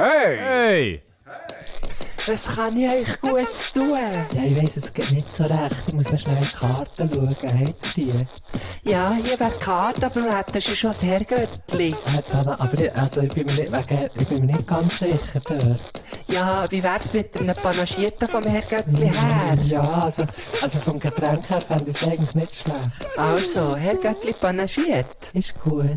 Hey! Was kann ich euch Gutes tun? Ja, ich weiss es geht nicht so recht. Ich muss noch schnell in die Karten schauen. Habt ihr die? Ja, hier wäre die Karte, aber wir hätten schon das Herrgöttli. Aber ich bin mir nicht ganz sicher dort. Ja, wie wär's mit einem Panagierten vom Herrgöttli her? Ja, also vom Getränk her fände ich es eigentlich nicht schlecht. Also, Herrgöttli panagiert. Ist gut.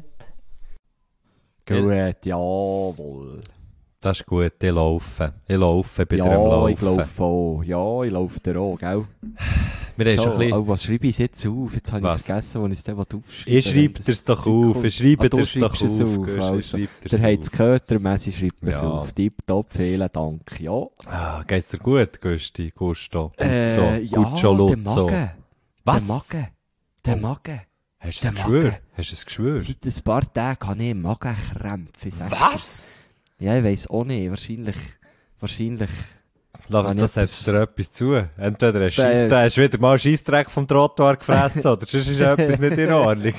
Gut, jawohl. Das ist gut, ich laufe. Ich laufe bei dir am Ja, Laufen. ich laufe auch. Ja, ich laufe dir auch, gell? Wir haben So, schon ein bisschen... oh, was schreibe ich jetzt auf? Jetzt habe Was? ich vergessen, wo ich es dann aufschreibe. Ich schreibe dir's doch auf. Ich schreibe dir's doch auf. Also, der hat es gehört, der Messi schreibt mir's Ja. auf. Tipptopp, vielen Dank. Ja. Ah, geht's dir gut, Gusti? Gusto? Ja, Guccio der Luzzo? Magen. Was? Der Magen. Hast du Der ein Geschwür? Magen. Hast du ein Geschwür? Seit ein paar Tagen habe ich Magenkrämpfe. ich sag's dir. Was? Ja, ich weiss auch nicht. Wahrscheinlich. Habe ich Das etwas- setzt dir etwas zu. Entweder hast du wieder mal einen Scheissdreck vom Trottoir gefressen oder sonst ist etwas nicht in Ordnung.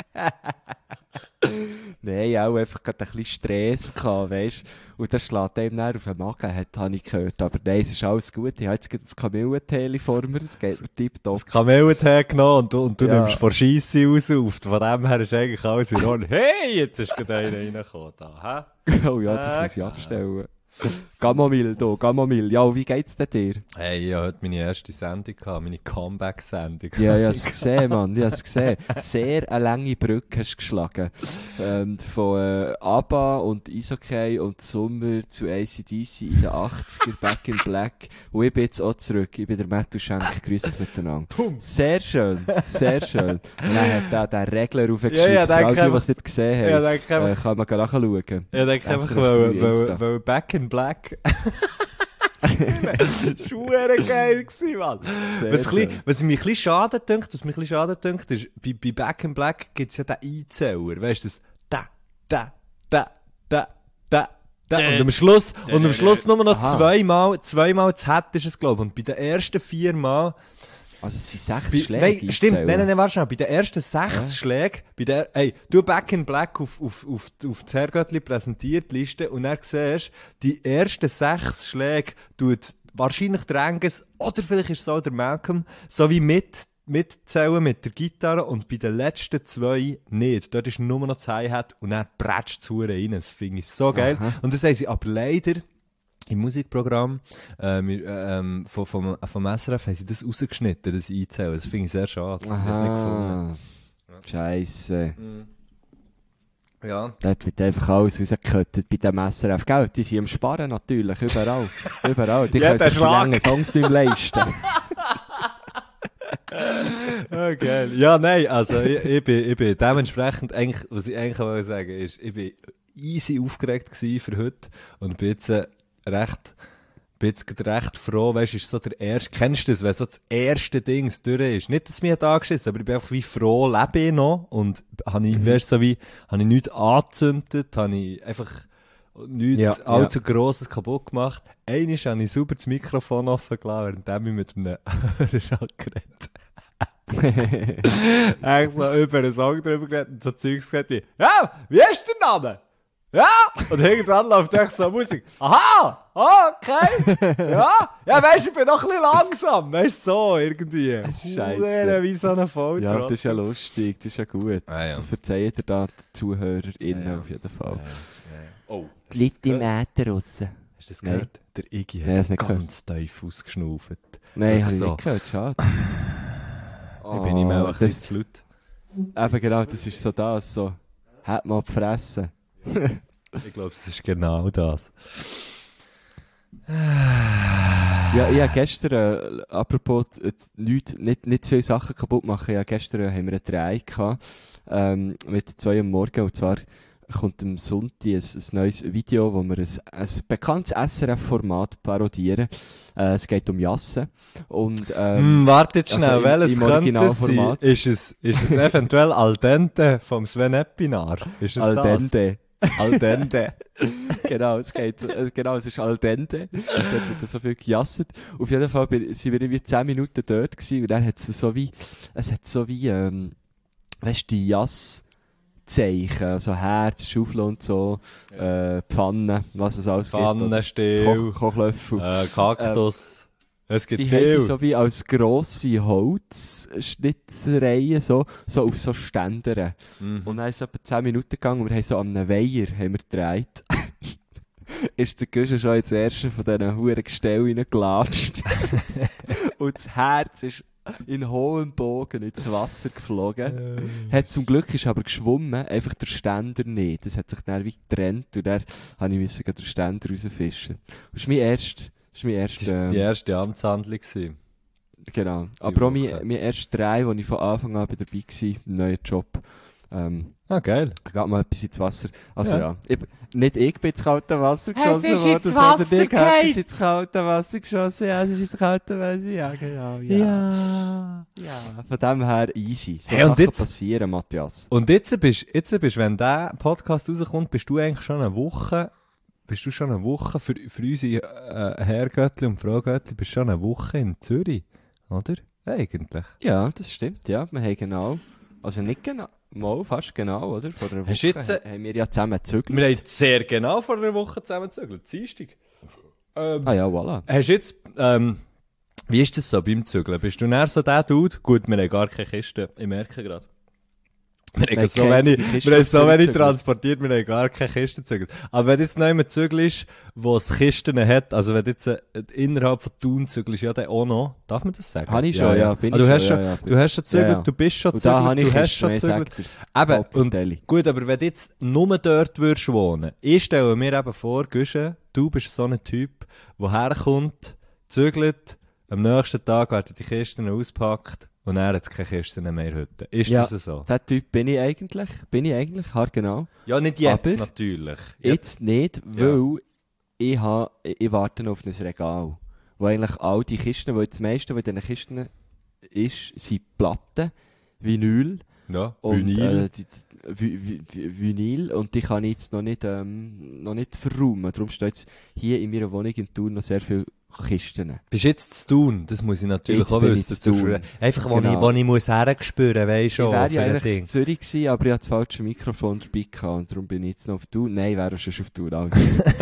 Nein, auch einfach gerade ein bisschen Stress gehabt, weisst. Und das schlägt einem dann auf den Magen, habe ich gehört. Aber nein, es ist alles gut. Ich habe jetzt gerade das Kamillentee vor mir. Es geht mir tipptopp. Das Kamellentee genommen und du Ja. nimmst vor Scheisse raus auf. Von dem her ist eigentlich alles in Ordnung. Hey, jetzt ist gerade einer reingekommen da, hä? Oh ja, das muss ich abstellen. Gamomil da, Gamomil. Ja, und wie geht's denn dir? Hey, ich hatte heute meine erste Sendung gehabt, meine Comeback-Sendung. Ja, ich habe es gesehen, Mann. Ich habe es gesehen. Sehr eine lange Brücke hast du geschlagen. Von ABBA und Eishockey und Sommer zu AC/DC in den 80er, Back in Black. Und ich bin jetzt auch zurück. Ich bin der Matthew Schenk. Grüß dich miteinander. Sehr schön, sehr schön. Und dann hat er den Regler raufgeschrieben. Ja, Für alle, denke die es nicht gesehen Ja, haben, denke einfach, kann man nachschauen. ich denke einfach, SRF 3 Insta. weil Back in Black. Das war geil gewesen, Mann. Was mich ein bisschen schade dünkt, ist, bei Back in Black gibt es ja den Einzähler. Weißt du, das und am Schluss nur noch Aha. zweimal das Head ist es, glaube ich. Und bei den ersten 4 Mal, Also es sind 6 Schläge. nein, stimmt, einzählen. nein, warte schnell. Bei den ersten 6 Schlägen, du Back in Black auf das Herrgöttli präsentiert die Liste und dann siehst die ersten 6 Schläge tut wahrscheinlich der Angus oder vielleicht ist es auch der Malcolm, so wie mitzählen mit der Gitarre und bei den letzten 2 nicht. Dort ist nur noch das Hi-Hat und dann prätscht es rein. Das finde ich so geil. Aha. Und das haben sie aber leider im Musikprogramm vom SRF haben sie das rausgeschnitten, das Einzählen. Das finde ich sehr schade. Ich habe das nicht gefunden. Scheisse. Ja. Dort wird einfach alles rausgekottet bei dem SRF. Gell? Die sind am Sparen natürlich, überall. Überall. Die Ja, können der sich die Schlag. langen Songs nicht mehr leisten. Oh, geil. Ja, nein, also ich bin dementsprechend, eigentlich, was ich eigentlich wollte sagen ist, ich bin easy aufgeregt gewesen für heute und bin jetzt recht froh, weißt du, ist so der erste, kennst du das, wenn so das erste Ding durch ist? Nicht, dass mir da geschissen, aber ich bin einfach wie froh, lebe ich noch und habe ich, weißt du, so wie, habe ich nichts angezündet, habe ich einfach nichts allzu Grosses kaputt gemacht. Einmal habe ich sauber das Mikrofon offen gelassen, während ich mit einem Hörerschall geredet. Eigentlich so über einen Song drüber geredet und so Zeugs gesagt wie, ja, wie ist der Name? Ja! Und irgendwann läuft echt so Musik. Aha! Okay! Ja! Ja, weißt du, ich bin noch ein bisschen langsam. Weißt du, so irgendwie. Scheisse. Huere wie so ein Volltrottel. Ja, das ist ja lustig, das ist ja gut. Ah, ja. Das verzeihen dir da die ZuhörerInnen auf jeden Fall. Oh. Die Leute im Äther raus. Hast du das Nein. gehört? Der Iggy Nein, hat das nicht ganz tief ausgeschnauft. Nein, Wirklich habe ich so. nicht gehört, schade. Ich bin ihm auch ein bisschen das, zu laut. eben genau, das ist so das, so, hat man gefressen. Ich glaube, es ist genau das. Ja, ich habe gestern, apropos nicht viele Sachen kaputt machen, gestern haben wir einen Dreh gehabt, mit 2 Uhr morgen, und zwar kommt am Sonntag ein neues Video, wo wir ein bekanntes SRF-Format parodieren. Es geht um Jassen. Und, Warte jetzt schnell, also welches im könnte es sein? Originalformat. Ist es eventuell Al Dente vom Sven Eppinar? Ist es Al das? dente. Al Dente. Genau, es ist al dente. Dort wird so viel gejasset. Auf jeden Fall sind wir irgendwie 10 Minuten dort gewesen, und dann hat es so wie, weißt du, die Zeichen, also Herz, Schaufel und so, Pfanne, was es alles gibt. Pfannenstiel, Kochlöffel. Kaktus. Es gibt Die haben sie viel. so wie als grosse Holzschnitzereien so auf so Ständern. Und dann ist es etwa 10 Minuten gegangen und wir haben so an einem Weiher haben wir gedreht. Ist der Guschen schon ins erste von diesen huren Gestellen reingelatscht. Und das Herz ist in hohem Bogen ins Wasser geflogen. Zum Glück ist aber geschwommen, einfach der Ständer nicht. Das hat sich dann wie getrennt und dann musste ich den Ständer rausfischen. Das ist mein erst Das war die erste Amtshandlung. genau. Aber auch mein erster Drei, wo ich von Anfang an dabei war, im neuen Job. Geil. Geht mal etwas ins Wasser. Also Ja. Nicht ich bin ins kalte Wasser geschossen ist worden, ins sondern Wasser ich habe gefallen. ins kalte Wasser geschossen. Ja, es ist ins kalte Wasser. Ja, genau. Ja. Von dem her easy. So Hey, und Sachen jetzt- passieren, Matthias. Und jetzt bist, wenn der Podcast rauskommt, bist du eigentlich schon eine Woche für unsere Herrgöttli und Fraugöttli, bist du schon eine Woche in Zürich, oder? Eigentlich. Ja, das stimmt, ja. Wir haben genau, also nicht genau, mal fast genau, oder? Vor einer Woche Hast du jetzt, haben wir ja zusammen gezügelt. Wir haben sehr genau vor einer Woche zusammen gezügelt, Dienstag. Ah ja, voilà. Hast du jetzt, wie ist das so beim Zügeln? Bist du näher so der Dude? Gut, wir haben gar keine Kiste, ich merke gerade. Wir haben so wenig transportiert, wir haben gar keine Kiste gezügelt. Aber wenn jetzt noch jemand zügelst, wo es Kisten hat, also wenn du jetzt innerhalb von Thun zügelst, ja dann auch noch, darf man das sagen? Habe ich schon, ja. Bin ich du schon, hast schon, ja. du hast schon gezügelt, Ja, ja. du bist schon Und da habe gezügelt, ich du hast Kisten, schon ich gezügelt. sag dir's. Eben, und Hauptteile. gut, aber wenn du jetzt nur dort würdest wohnen, ich stelle mir eben vor, Guschen, du bist so ein Typ, der herkommt, zügelt, am nächsten Tag werden die Kisten auspackt und er hat keine Kisten mehr heute. Ist Ja. das so? Der Typ bin ich eigentlich, haargenau. Ja, nicht jetzt Aber natürlich. Jetzt nicht, weil ich warte noch auf ein Regal. Wo eigentlich all die Kisten, weil das meiste, was in diesen Kisten ist, sind Platten, Vinyl. Ja, Und, Vinyl. Vinyl. Und die kann ich jetzt noch nicht verräumen. Darum steht jetzt hier in meiner Wohnung in Thun noch sehr viele Kisten. Bist jetzt zu tun? Das muss ich natürlich Jetzt auch bin ich wissen. zu Thun. Einfach, Genau. wo ich muss herspüren, weisst Ich schon, wäre für ja ein eigentlich Ding. in Zürich gewesen, aber ich hatte das falsche Mikrofon dabei gehabt und darum bin ich jetzt noch auf Thun. Nein, ich wäre schon auf Thun. Also.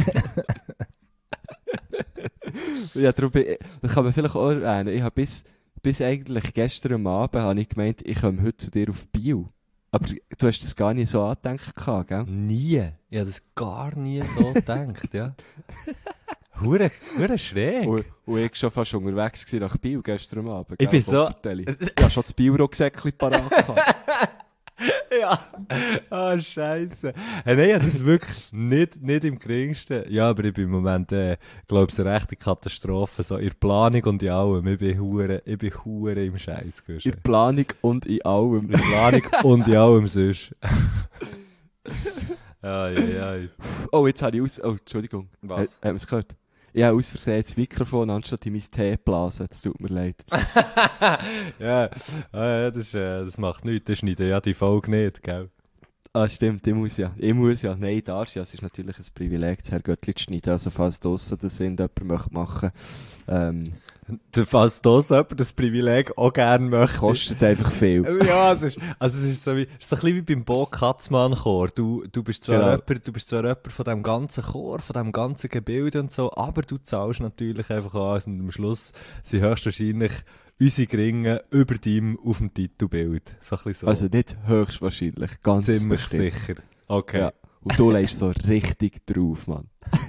Ja, darum das kann man vielleicht auch erwähnen. Ich habe bis eigentlich gestern am Abend habe ich gemeint, ich komme heute zu dir auf Bio. Aber du hast das gar nicht so angedenkt gehabt, gell? Nie. Ich habe das gar nie so gedacht, ja. Hure schräg. Und ich war schon fast unterwegs gewesen nach Bio gestern am Abend. Ich gell, bin so- Bottertelli. Ich habe schon das Bio-Rucksäckchen parat gehabt. Ja. Ah, Scheiße. Hey, nein, ich habe das wirklich nicht im geringsten. Ja, aber ich bin im Moment, glaube ich, eine rechte Katastrophe. So in der Planung und in allem. Ich bin hure im Scheiß. In der Planung und in allem. In der Planung und in allem sonst. Ai. Oh, jetzt habe ich Oh, Entschuldigung. Was? Haben wir es gehört? Ich habe aus Versehen das Mikrofon anstatt in mein Tee geblasen. Es tut mir leid. Ja, das macht nichts. Das schneidet ja die Folge nicht, gell? Ah, stimmt, ich muss ja. Nein, darfst ja. Es ist natürlich ein Privileg, das Herr Göttli zu schneiden. Also, falls draussen das jemand möchte machen, Falls das jemand das Privileg auch gerne möchte. kostet einfach viel. Ja, es ist so ein bisschen wie beim Bo Katzmann Chor. Du bist zwar jemand von dem ganzen Chor, von dem ganzen Gebilde und so, aber du zahlst natürlich einfach an und am Schluss sind höchstwahrscheinlich unsere Gringe über dem auf dem Titelbild. So ein bisschen so. Also nicht höchstwahrscheinlich, ganz ziemlich bestimmt. sicher. Okay. Ja. Und du legst so richtig drauf, Mann.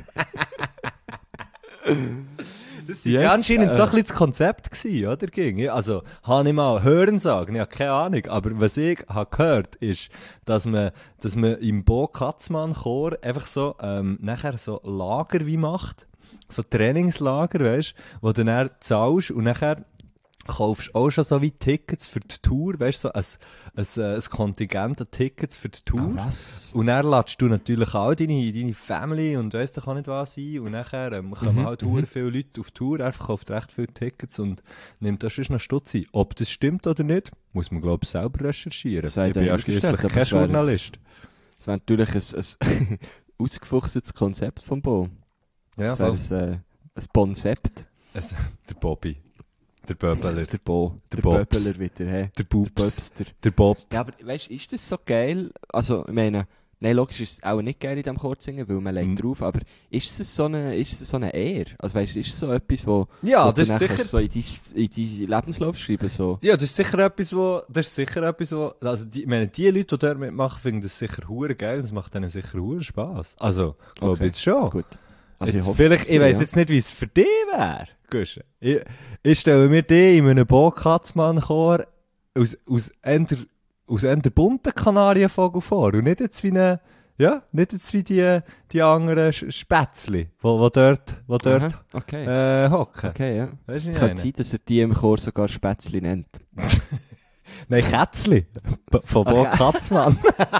Das war Yes, ja anscheinend so ein bisschen das Konzept gewesen, oder? Also, habe ich mal hören sagen, ich habe keine Ahnung, aber was ich habe gehört, ist, dass man im Bo Katzmann Chor einfach so, nachher so Lager wie macht. So Trainingslager, weißt, wo du dann zahlst und nachher kaufst auch schon so wie Tickets für die Tour, weißt du, so ein Kontingent an Tickets für die Tour. Was? Und dann ladest du natürlich auch deine Family und weiss doch auch nicht was ein. Und nachher kommen halt hure viele Leute auf Tour, er verkauft recht viele Tickets und nimmt da schon noch Stutz ein. Ob das stimmt oder nicht, muss man glaube ich selber recherchieren. Das sei Ich bin ja dahingestellt, schliesslich aber kein es wäre ein- Journalist. Das wäre natürlich ein ausgefuchstes Konzept vom Bo. Ja, Das wäre ein Konzept. der Bobby. Der Böbeler. Der Bo. Der Bobs. Böbeler wieder, hä? Der Der Bubs. Böbster. Der Bob. Ja, aber weißt du, ist das so geil? Also, ich meine, nein, logisch ist es auch nicht geil in diesem Kurzsingen, weil man legt drauf, aber ist es so eine Ehre? Also weißt du, ist es so etwas, wo Ja, wo das du ist dann sicher... kannst so in deinen Lebenslauf schreiben so? Ja, das ist sicher etwas, also die, ich meine, die Leute, die dort mitmachen, finden das sicher hure geil und es macht denen sicher hure Spass. Also, glaube Okay. ich jetzt schon. Gut. Also Jetzt hoffe, vielleicht, ich weiss jetzt nicht, wie es für dich wäre, Guschen. Ich stelle mir dich in einem Bo-Katzmann-Chor aus eher bunten Kanarienvogel vor und nicht jetzt wie nicht jetzt wie die anderen Spätzli, wo dort Aha, okay. hocken. Okay, ja. Weißt du, wie ich Könnte meine? sein, dass er die im Chor sogar Spätzli nennt. Nein, Kätzli. Von Bo Katzmann.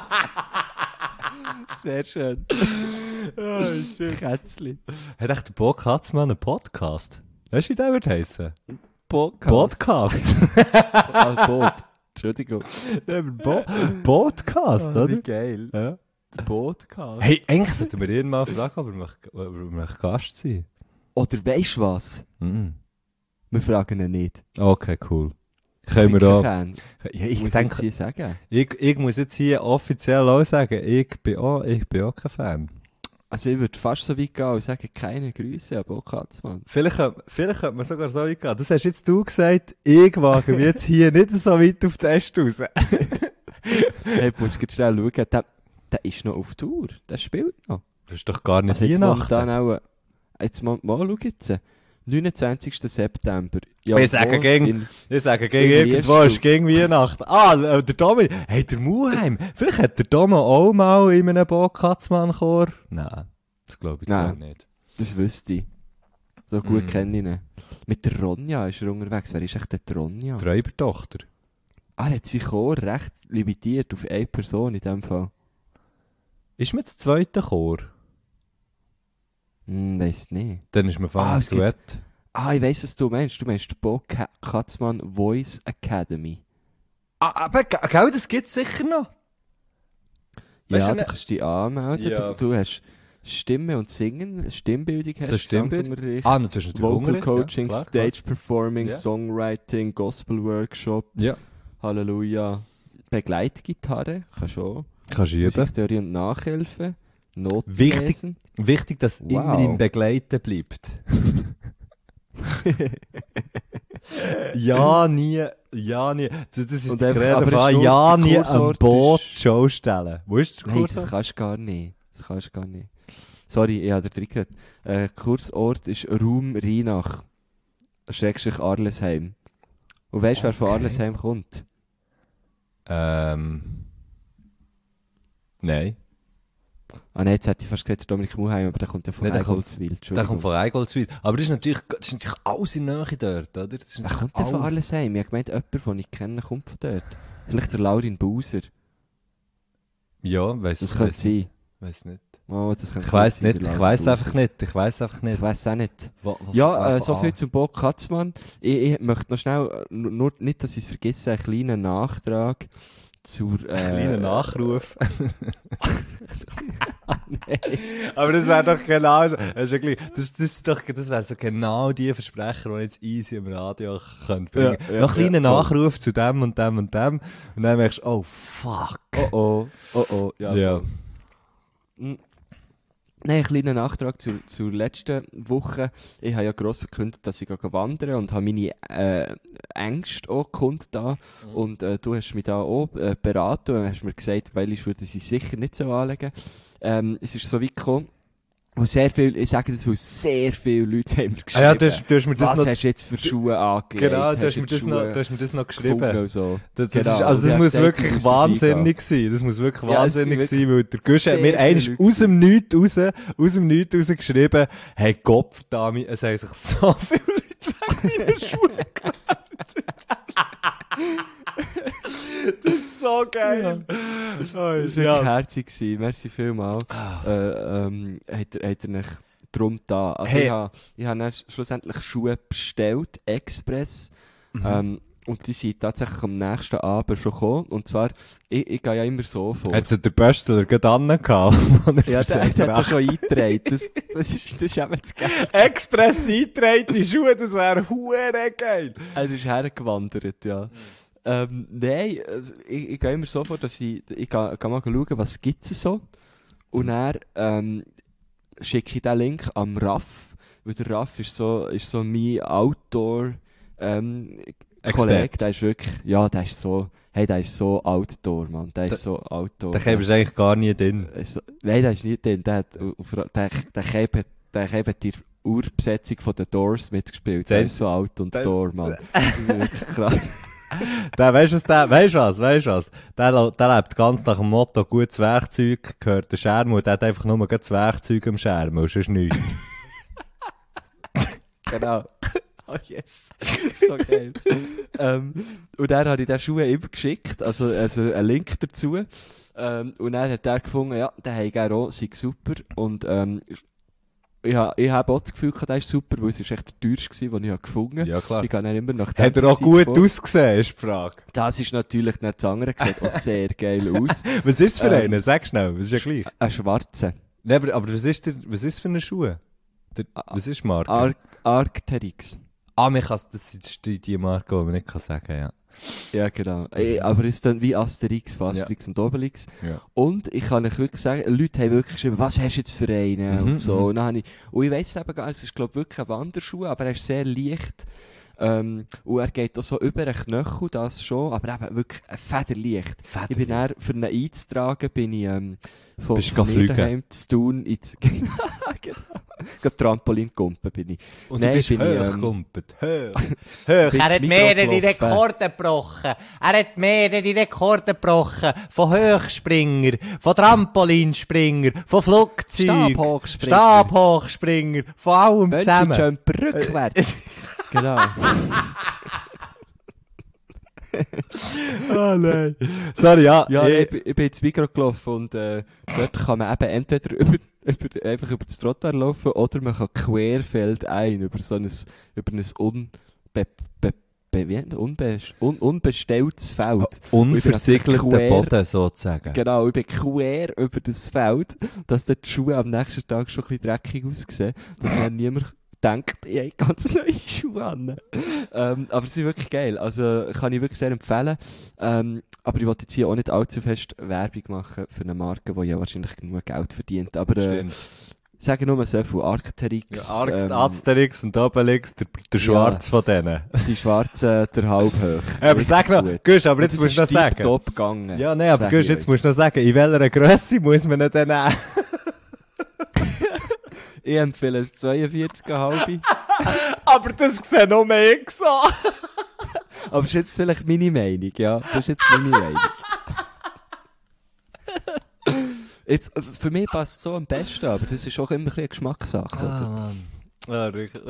Sehr schön. Oh, shit. Kätzli. Hat echt der Bo Katzmann einen Podcast? Weißt du, wie der wird heissen? Podcast. Podcast. Boot. Entschuldigung. Podcast, oder? Wie geil. Ja. Der Podcast. Hey, eigentlich sollten wir ihn mal fragen, ob er möchte Gast sein. Oder weisst du was? Mhm. Wir fragen ihn nicht. Okay, cool. Ich Können bin wir kein auch. Fan. Ja, ich Muss denke, hier sagen. ich muss jetzt hier offiziell auch sagen, ich bin auch kein Fan. Also ich würde fast so weit gehen und sagen, keine Grüße an Bo Katzmann. Vielleicht könnte man sogar so weit gehen. Das hast jetzt du gesagt, ich wage mich jetzt hier nicht so weit auf den Test raus. Hey, ich muss jetzt schnell schauen, der ist noch auf Tour. Der spielt noch. Das ist doch gar nicht Also jetzt Weihnachten. momentan auch, jetzt mal schau jetzt. 29. September. Ja, Ich sage wo? gegen Irgendwie irgendwo ist ist gegen Weihnachten. Der Domi. Hey, der Muheim. Vielleicht hat der Domi auch mal in einem Bo-Katzmann-Chor. Nein, das glaube ich zwar Nein. nicht. Das wüsste ich. So gut Mm. kenne ich ihn. Mit der Ronja ist er unterwegs. Wer ist echt der Ronja? Treibertochter. Er hat sich Chor recht limitiert auf eine Person in dem Fall. Ist mir das zweite Chor? Weiss nicht. Dann ist mir fast Ah, ein es gibt- Duett. Ich weiss, was du meinst. Du meinst die Bo Katzmann Voice Academy. Aber, gell, das gibt es sicher noch. Weißt Ja, du, du kannst dich anmelden. Ja. Du hast Stimme und Singen, Stimmbildung hast So Stimmbildung? Gesangsunterricht, Ah, natürlich natürlich Vocal Unterricht, Coaching, ja, klar. Stage Performing, Ja. Songwriting, Gospel Workshop, Ja, Halleluja, Begleitgitarre, kannst du auch. kannst du üben. Musiktheorie und Nachhilfe, Noten Wichtig- lesen. Wichtig, dass es immer Wow. im Begleiten bleibt. Ja, nie. Das ist Und das einfach- Gerede aber von ist nur- ja, der nie am Kursort Boot ist- Show stellen. Wo ist der Nein, Kurs? das kannst du gar nicht. Das kannst du gar nicht. Sorry, ich habe dir geredet. Kursort ist Raum Rheinach. Schrägstrich Arlesheim. Und weißt du, wer von Okay. Arlesheim kommt? Nein. Ah nein, jetzt hätte ich fast gesagt, der Dominik Muheim, aber der kommt ja von Nein, der kommt- Eigoldswil. Der Entschuldigung. kommt von Eigoldswil. Aber das ist natürlich alles in der Nähe dort, oder? Das ist Wer natürlich kommt denn von alles- Arlesheim? Ich habe gemeint, jemand, den ich kenne, kommt von dort. Vielleicht der Laurin Buser. Ja, weiss Das könnte sein. Weiss nicht. Oh, das könnte Ich weiss sein, nicht, der ich Laurin weiss Buser. einfach nicht, ich weiss einfach nicht. Ich weiss auch nicht. Wo Ja, so von viel zum Bo Katzmann. Ich möchte noch schnell, nur nicht, dass ich es vergesse, einen kleinen Nachtrag zur... Ein kleiner Nachruf. Nein. Aber das wäre doch genau so. Das wäre so genau die Versprecher, die ich jetzt easy im Radio könnte bringen. Ja, ja, Noch einen kleinen ja, voll. Nachruf zu dem und dem und dem. Und dann merkst du, oh fuck. Oh, ja. Ja. voll. Nein, ein kleiner Nachtrag zur letzten Woche. Ich habe ja gross verkündet, dass ich wandern und habe meine Ängste auch kundgetan. Und du hast mich da auch beraten und hast mir gesagt, weil ich würde sie sicher nicht so anlegen. Es ist so weit gekommen, wo sehr viel, ich sage das, weil sehr viele Leute haben mir geschrieben. Ja, du hast mir das was noch... hast du jetzt für Schuhe angelegt? Genau, du hast mir jetzt Schuhe das noch gefunden geschrieben. und so. Das Genau, ist, also und das ich muss hab gesagt, wirklich ich muss wahnsinnig sein. Das muss wirklich Ja, es sind wahnsinnig wirklich sein, weil der Gusch hat sehr mir einst viele aus dem Nichts raus geschrieben, hey Gott, Dami, es haben sich so viele Leute wegen meinen Schuhen Das ist so geil. Das war wirklich herzig gewesen. Merci vielmals. Hat er nicht drum da. Also Hey. ich habe dann schlussendlich Schuhe bestellt, Express. Und die sind tatsächlich am nächsten Abend schon gekommen. Und zwar, ich gehe ja immer so vor. Hat sie der Böstler gerade angehauen? Ja, der hat er schon eingetragen. Das ist eben das Geile. Express eingetragen, die Schuhe, das wäre hure geil. Er ist hergewandert, ja. Nein, ich gehe immer so vor, dass ich gehe mal schauen, was gibt es so. Und dann schicke ich den Link am Raff, weil der Raff ist so mein Outdoor Kollege, der ist wirklich, ja, der ist so Outdoor, Mann, der ist so Outdoor. Da kommst du eigentlich gar nie drin. Nein, der ist nicht drin, der hat die Urbesetzung von den Doors mitgespielt, der ist so alt und Door, Mann. Das ist wirklich krass. Weißt du was? Der lebt ganz nach dem Motto, gutes Werkzeug gehört der Scherm und der hat einfach nur das Werkzeug am Scherm und sonst nichts. Genau. Oh yes. So geil. Und dann habe ich den Schuhe ihm geschickt, also einen Link dazu. Und dann hat er gefunden, ja, den habe ich gerne auch, sei super. Und ich habe auch das Gefühl, der ist super, weil es ist echt der teuerste war, den ich gefunden habe. Ja, klar. Ich gehe dann immer nach dem Hat er auch gut ausgesehen, ist die Frage. Das ist natürlich nicht das andere, sieht auch sehr geil aus. Was ist es für einen? Sag schnell, das ist ja gleich. Ein schwarzer. Nee, aber was ist für eine Schuhe? Was ist die Marke? Arc'teryx. Das ist die Marke, die man nicht sagen kann, ja. Ja, genau. Aber es ist dann wie Asterix, Asterix und Obelix. Ja. Und ich kann euch wirklich sagen, Leute haben wirklich geschrieben, was hast du jetzt für einen? Und so. Und dann ich weiss eben gar nicht, es ist glaube wirklich ein Wanderschuh, aber er ist sehr leicht. Und er geht auch so über den Knöchel, das schon, aber eben wirklich federleicht. Ich bin dann, für ihn einzutragen, bin ich von mir daheim zu tun genau. Trampolin-Kumpen bin ich. Und Nein, du bist hochgekumpelt. Hoch. Er hat mehrere Rekorde gebrochen. Von Höchspringer, von Trampolinspringer, von Flugzeug, Stabhochspringer, von allem zusammen. Bungee-Jump rückwärts. Genau. Oh nein. Sorry, ja. Ja, ich bin ins Mikro gelaufen und dort kann man eben entweder einfach über das Trottoir laufen oder man kann querfeldein über ein unbestelltes Feld. Unversiegelter Boden sozusagen. Genau, ich bin quer über das Feld, dass dort die Schuhe am nächsten Tag schon ein bisschen dreckig aussehen, dass dann niemand denkt, ich habe ganz neue Schuhe an. Aber sie sind wirklich geil. Also kann ich wirklich sehr empfehlen. Aber ich wollte jetzt hier auch nicht allzu fest Werbung machen für eine Marke, die ja wahrscheinlich genug Geld verdient. Aber sagen nur so viel. Arc'teryx. Ja, Asterix und Obelix, der Schwarz von denen. Die Schwarzen, der Halbhoch. Aber sag noch, Gusch, aber jetzt musst du noch sagen. Top gegangen. Ja, nein, aber Gusch, jetzt musst du noch sagen, in welcher Grösse muss man ihn denn nehmen? Ich empfehle es 42,5. Aber das sieht noch mehr so. Aber das ist jetzt vielleicht meine Meinung, ja. Das ist jetzt meine Meinung. Jetzt, für mich passt es so am besten, aber das ist auch immer ein bisschen eine Geschmackssache, oder? Mann. Ja, wirklich.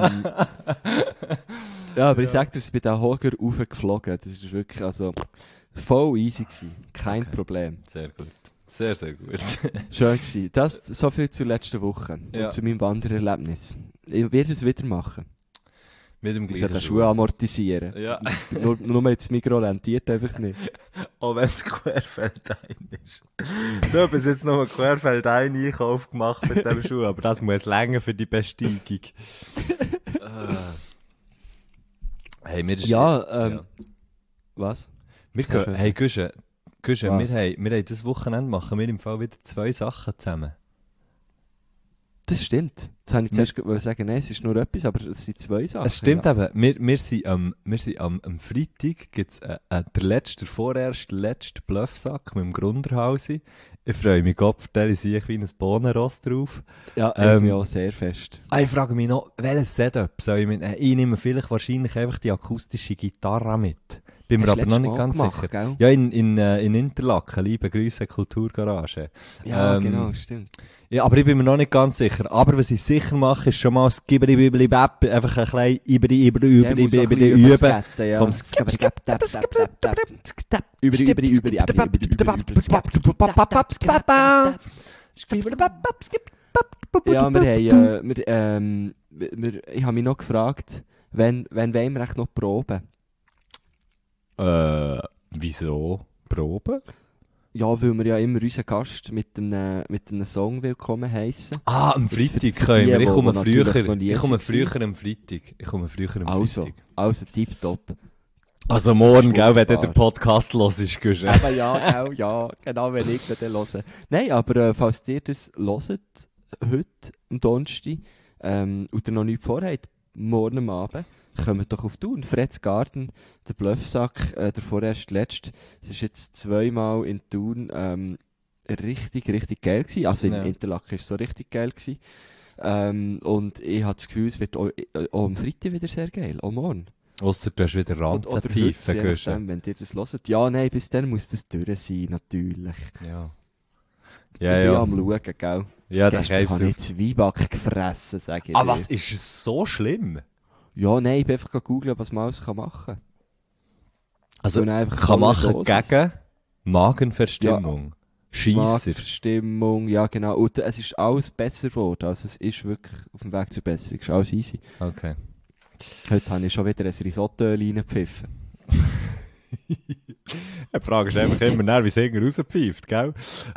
Ja, aber ich sag dir, ich bin da hoher raufgeflogen. Das ist wirklich, also, voll easy gewesen. Kein Problem. Sehr gut. Sehr, sehr gut. Schön gewesen. Das, so viel zur letzten Woche. Ja. Und zu meinem Wandererlebnis. Ich werde es wieder machen. Mit dem Ich gleichen sollte den Schuh amortisieren. Ja. Nur jetzt Mikro rentiert einfach nicht. Auch wenn es Querfeldein ist. Du hast bis jetzt noch einen Querfeldein-Einkauf gemacht mit dem Schuh, aber das muss länger für die Besteigung. Hey, mir ist... Ja, was? Wir Sehr gehen, schön. hey, Guschen, Was? wir haben dieses Wochenende machen wir im Fall wieder 2 Sachen zusammen. Das stimmt. Jetzt habe ich zuerst sagen, nein, es ist nur etwas, aber es sind 2 Sachen. Es stimmt ja. eben. Wir sind am Freitag gibt's der letzte Bluffsack mit dem Grunderhausi. Ich freue mich, Gott, vertelle ich wie ein Bohnenrost drauf. Ja, irgendwie auch sehr fest. Ich frage mich noch, welches Setup soll ich mitnehmen? Ich nehme wahrscheinlich einfach die akustische Gitarre mit. Bin mir Hast du aber noch letztes nicht Mal ganz gemacht, sicher. gell? Ja, in Interlaken, liebe Grüße, Kulturgarage. Ja, genau, stimmt. Ja, aber ich bin mir noch nicht ganz sicher. Aber was ich sicher mache, ist schon mal das Gibberi-Bibeli-Bap, einfach ein klein Iberi üben. Vom Ja, ich habe mich noch gefragt, wenn wollen wir echt noch proben? Wieso? Proben? Ja, weil wir ja immer unseren Gast mit einem Song willkommen heissen. Ah, am Jetzt für Freitag die, können wir. Ich die komme natürlich früher. noch nie Ich komme sind. früher am Freitag. Also tipptopp. Also morgen, ist gell, wenn du wunderbar. den Podcast hörst, gehst du. Aber ja, genau, wenn ich den höre. Nein, aber falls ihr das hört, heute, am Donnerstag, und ihr noch nichts vorhabt, morgen am Abend, kommt doch auf Thun. Freds Garten, der Bluffsack, der vorerst letzte. Es ist jetzt zweimal in Thun richtig, richtig geil gewesen. Also in Ja. Interlaken war es so richtig geil gewesen. Und ich habe das Gefühl, es wird auch am Freitag wieder sehr geil, auch morgen. Ausser du hast wieder Oder Ranzenpfeifen, je gehst du. nachdem, wenn ihr das hört. Ja, nein, bis dann muss das durch sein, natürlich. Ja. Ich bin Ja. am Schauen, gell? Ja, das Gestern ist habe ich Zwieback gefressen, sage ich Ah, dir. was, ist es so schlimm? Ja, nein, ich bin einfach googeln, was man alles machen kann. Also, Und einfach kann voll machen Dosis. gegen Magenverstimmung, Scheisser. Magenverstimmung, ja genau. Und es ist alles besser geworden. Also es ist wirklich auf dem Weg zur Besserung. Es ist alles easy. Okay. Heute habe ich schon wieder ein Risotto reingepfiffen. Die Frage ist einfach immer näher, wie es irgendwie rauspfeift, gell?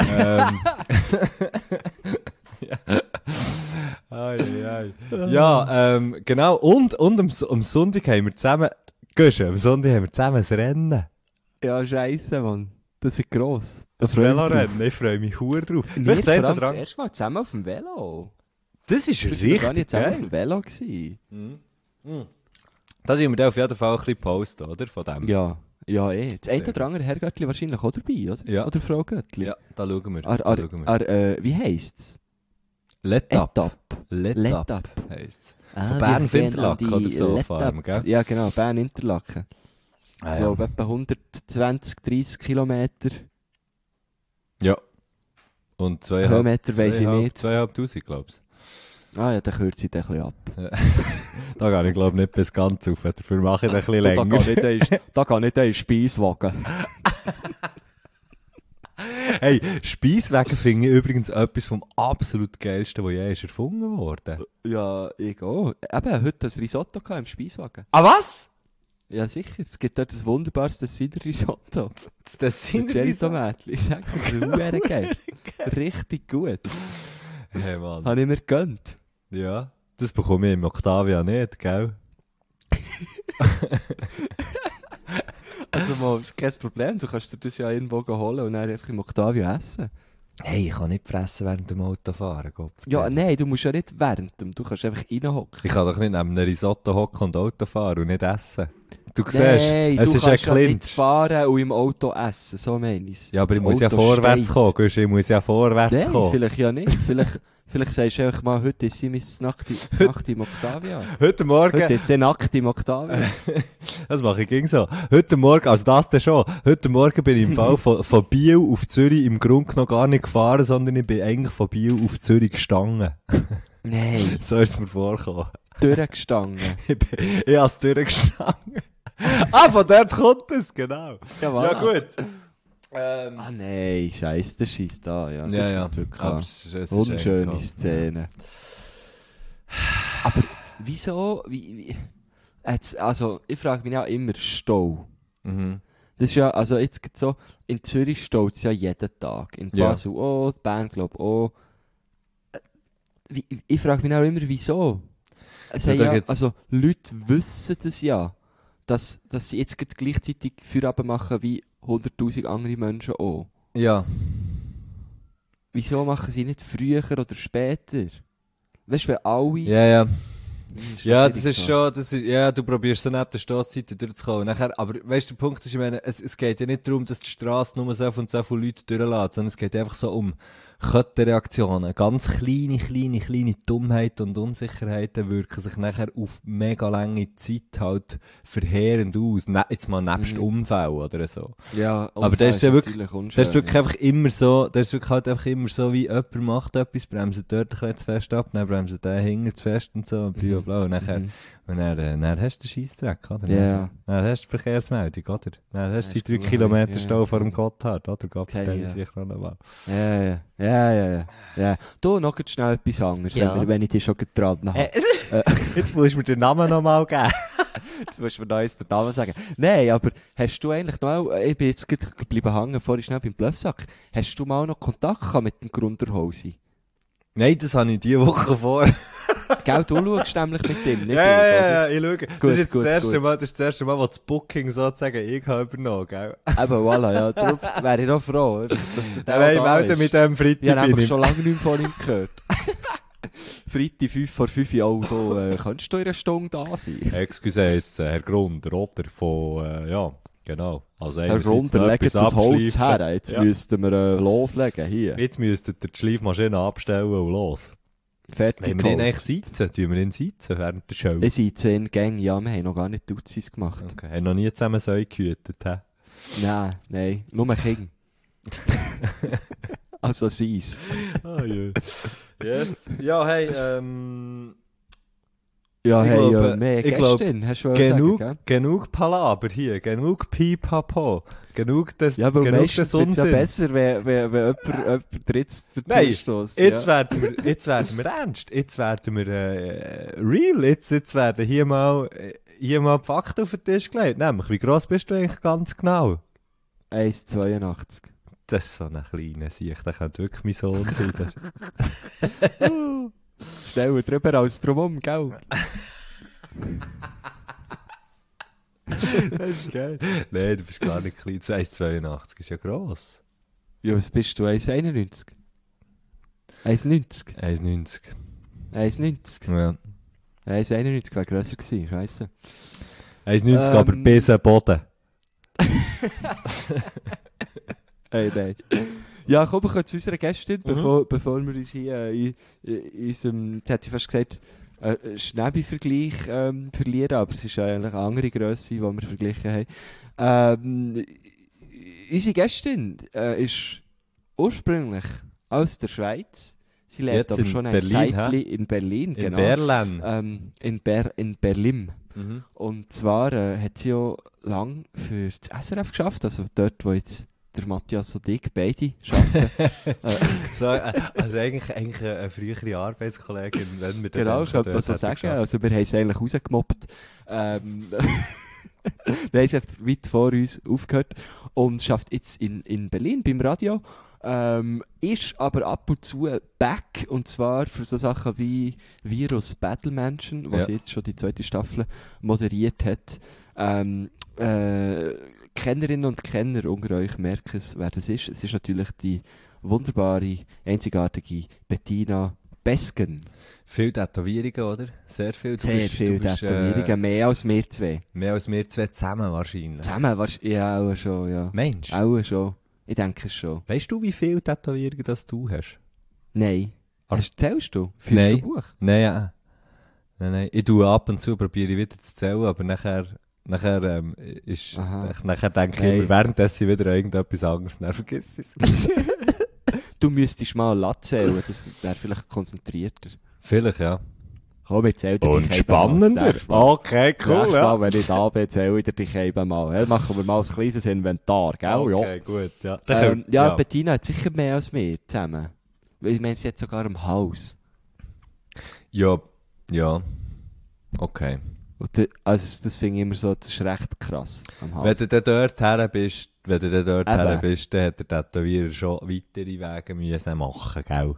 Ja, genau. Und am Sonntag haben wir zusammen, am Sonntag haben wir zusammen ein Rennen. Ja, scheisse, Mann. Das wird gross. Das freue ich mich Velorennen, ich freue mich hure drauf. Wir Vielleicht vor seid ihr allem dran. das erste Mal zusammen auf dem Velo. Das ist Wir sind gar richtig nicht zusammen auf geil. dem Velo gewesen. Da tun wir dann auf jeden Fall ein bisschen posten, oder? Von dem. Ja, ja eh. Das eine Sehr oder andere Herr Göttli wahrscheinlich auch dabei, oder? Ja. Oder Frau Göttli. Ja, da schauen wir. Wie heisst's? Let up. Let Let up. up heisst's. Ah, Von wir Bern auf gehen Interlaken an die oder so Let fahren wir, Up. gell? Ja, genau, Bern-Interlaken. Ah, Ich glaube, etwa 120, 30 Kilometer. Ja. Und Höhenmeter weiss ich nicht. 2'500, glaubst Ah ja, dann kürze ich den ein bisschen ab. du? Da gehe ich, glaube ich, nicht bis ganz auf. Dafür mache ich den ein bisschen länger. Da kann nicht ein Speiswagen. Hey, Speiswagen finde ich übrigens etwas vom absolut geilsten, was je ist erfunden worden. Ja, ich auch. Eben, heute das Risotto im Speiswagen. Ah, was? Ja, sicher. Es gibt dort ein wunderbares Cider-Risotto. Das sind Cherry-Tomätchen. Ich sage, das ist verdammt geil. Richtig gut. Hey, Mann. Habe ich mir gegönnt. Ja, das bekomme ich im Octavia nicht, gell? Also mal, ist kein Problem. Du kannst dir das ja irgendwo holen und dann einfach im Octavio essen. Hey, ich kann nicht fressen während dem Autofahren, Gott. Ja, nein, du musst ja nicht während dem. Du kannst einfach reinhocken. Ich kann doch nicht neben einem Risotto hocken und Auto fahren und nicht essen. Du siehst, Nein, es du ist ein kannst ja nicht Clinch. fahren und im Auto essen. So meine ich's. Ja, aber ich Das muss ja Auto vorwärts steht. kommen, Gusch, ich muss ja vorwärts Nein, kommen. vielleicht ja nicht. Vielleicht sagst du einfach mal, heute ist sie Nacht im Octavia. Heute Morgen, Heute ist sie nackt im Octavia. das mache ich ging so. Heute Morgen, also das denn schon, heute Morgen bin ich im Fall von Biel auf Zürich im Grunde noch gar nicht gefahren, sondern ich bin eigentlich von Biel auf Zürich gestanden. Nein, So ist es mir vorgekommen. durchgestanden. Ich habe es durchgestanden. Ah, von dort kommt es, genau. Ja, Ja, gut. Ah nein, scheiße, das schießt da. Ja, das schießt wirklich Aber an. es ist Wunderschöne eigentlich so. Szene. Aber wieso? Jetzt, also, ich frage mich ja immer, Stau. Mhm. Das ist ja, also jetzt gibt's so, in Zürich staut es ja jeden Tag. In Ja. Basel auch, in Bern glaube ich auch. Ich frage mich auch immer, wieso? Es Ja, haben da ja, gibt's- also Leute wissen das ja, dass sie jetzt gerade gleichzeitig Feierabend machen wie 100'000 andere Menschen auch. Ja. Wieso machen sie nicht früher oder später? Weißt du, wenn alle... Ja, ja. Ist Ja, schwierig das ist so. schon, ja, du probierst so neben der Stossseite durchzukommen. Nachher, aber weißt du, der Punkt ist, ich meine, es geht ja nicht darum, dass die Straße nur so und so viele Leute durchlässt, sondern es geht einfach so um Kettenreaktionen. Ganz kleine Dummheiten und Unsicherheiten wirken sich nachher auf mega lange Zeit halt verheerend aus. Jetzt mal nebst Unfällen oder so. Ja, Aber der ist ja wirklich, natürlich der unschön, ist wirklich einfach immer so, der ist wirklich halt einfach immer so, wie jemand macht etwas, bremst dort ein bisschen zu fest ab, dann bremst der hinten zu fest und so, und blablabla. Und nachher, und dann hast du den Scheissdreck, oder? Ja. Dann hast du die Verkehrsmeldung, oder? Dann hast du die Ja, 3 ist Kilometer gut, Stau ja. vor dem Gotthard, oder? Gott, Okay, stell ja. sich noch mal. Ja. Du, noch ganz schnell etwas anderes, Ja. wenn ich dich schon dran habe. Jetzt musst du mir den Namen noch mal geben. Jetzt musst du mir noch eins den Namen sagen. Nein, aber hast du eigentlich noch, ich bin jetzt gerade geblieben hängen, vorhin schnell beim Bluffsack. Hast du mal noch Kontakt gehabt mit dem Grunderhausi? Nein, das habe ich diese Woche vor. Gell, du schaust nämlich mit dem, nicht Ja, ich schaue. Gut, Das ist jetzt gut, das erste Mal, wo das Booking sozusagen ich habe übernommen, gell? Eben, voilà, ja, darum wäre ich noch froh, dass der Nein, auch da melde ist. mit dem Freitag Ich habe bin nämlich ich. schon lange nicht mehr von ihm gehört. Freitag 5 vor 5 Uhr, du, könntest du in einer Stunde da sein? Excuse jetzt, Herr Grunder, oder? Von, ja, genau. Also, Herr Grunder, legt das Holz her, jetzt Ja. müssten wir loslegen, hier. Jetzt müsstet ihr die Schleifmaschine abstellen und los. Fertig. Wenn wir ihn eigentlich sitzen, tun wir ihn sitzen während der Show. Ich sind 10 Gänge, ja, wir haben noch gar nicht Duzis gemacht. Okay. Haben noch nie zusammen Säue gehütet, hä? Nein, nur Kinder. Also sie's. Ah, ja. Yes. Ja, hey, Ja, Ich hey, glaube- mehr ich glaube, Gästin, hast du genug, sagen, genug Palaber hier, genug Pipapo, genug des, gell? Ja, weil genug meistens des wird's ja Unsinns. besser, wenn jemand drittes Nein, dazustößt. Jetzt Ja. werden wir ernst, jetzt werden wir real, jetzt werden hier mal die Fakten auf den Tisch gelegt, nämlich, wie gross bist du eigentlich ganz genau? 1,82. Das ist so ein kleiner Sieg, der könnte wirklich mein Sohn sein. Stell drüber als drumherum, gell? Das ist geil. Nein, du bist gar nicht klein, 1,82 ist ja gross. Ja, was bist du? 1,91? 1,90? 1,90. 1,90? Ja. 1,91 wäre grösser gewesen, scheisse. 1,90, aber bis am Boden. Hey, nein. Ja, komm, wir kommen zu unserer Gästin, bevor wir uns hier in unserem, jetzt hätte ich fast gesagt, Schnäbi-Vergleich verlieren, aber es ist eigentlich eine andere Grösse, die wir verglichen haben. Unsere Gästin ist ursprünglich aus der Schweiz. Sie lebt Jetzt aber in schon ein Berlin, Zeitchen in Berlin, In genau. Berlin. In Berlin. Mhm. Und zwar hat sie ja lang für das SRF geschafft, also dort, wo jetzt der Matthias und ich beide arbeiten. So, also eigentlich eine frühere Arbeitskollegin, wenn wir Genau, könnte man so sagen. Also wir haben es eigentlich rausgemobbt. Nein, sie hat weit vor uns aufgehört und schafft jetzt in Berlin beim Radio. Ist aber ab und zu back, und zwar für so Sachen wie Virus Battle Mansion, was Ja. sie jetzt schon die zweite Staffel moderiert hat. Kennerinnen und Kenner unter euch merken es, wer das ist. Es ist natürlich die wunderbare, einzigartige Bettina Besgen. Viele Tätowierungen, oder? Sehr viel. Du Sehr bist- viele du bist, Tätowierungen, mehr als wir zwei. Mehr als wir zwei zusammen wahrscheinlich. Zusammen wahrscheinlich, ja, auch schon, ja. Mensch, Auch schon. Ich denke es schon. weißt du, wie viele Tätowierungen das du hast? Nein. Aber- Zählst du? Führst Nein. du Buch? Nein, ja. Nein. Ich tue ab und zu, probiere ich wieder zu zählen, aber nachher ist, Aha. nachher denke ich Nein. immer, währenddessen wieder irgendetwas anderes, dann vergiss ich es. Du müsstest mal zählen, das wäre vielleicht konzentrierter. Vielleicht, ja. Komm, ich zähle dir Und dich eben spannender. mal. Das nächste Mal. Okay, cool, Nächstes ja. Mal, wenn ich da bin, zähle ich dir dich eben mal. Ja, machen wir mal ein kleines Inventar, gell? Okay, gut, ja. Ja, Bettina hat sicher mehr als wir zusammen. Weil ich meine, sie hat sogar im Haus. Ja, okay. Und also das finde ich immer so, das ist recht krass am Haus. Wenn du dann dort her bist, Eben. dann hat der Tätowierer schon weitere Wege müssen machen, gell?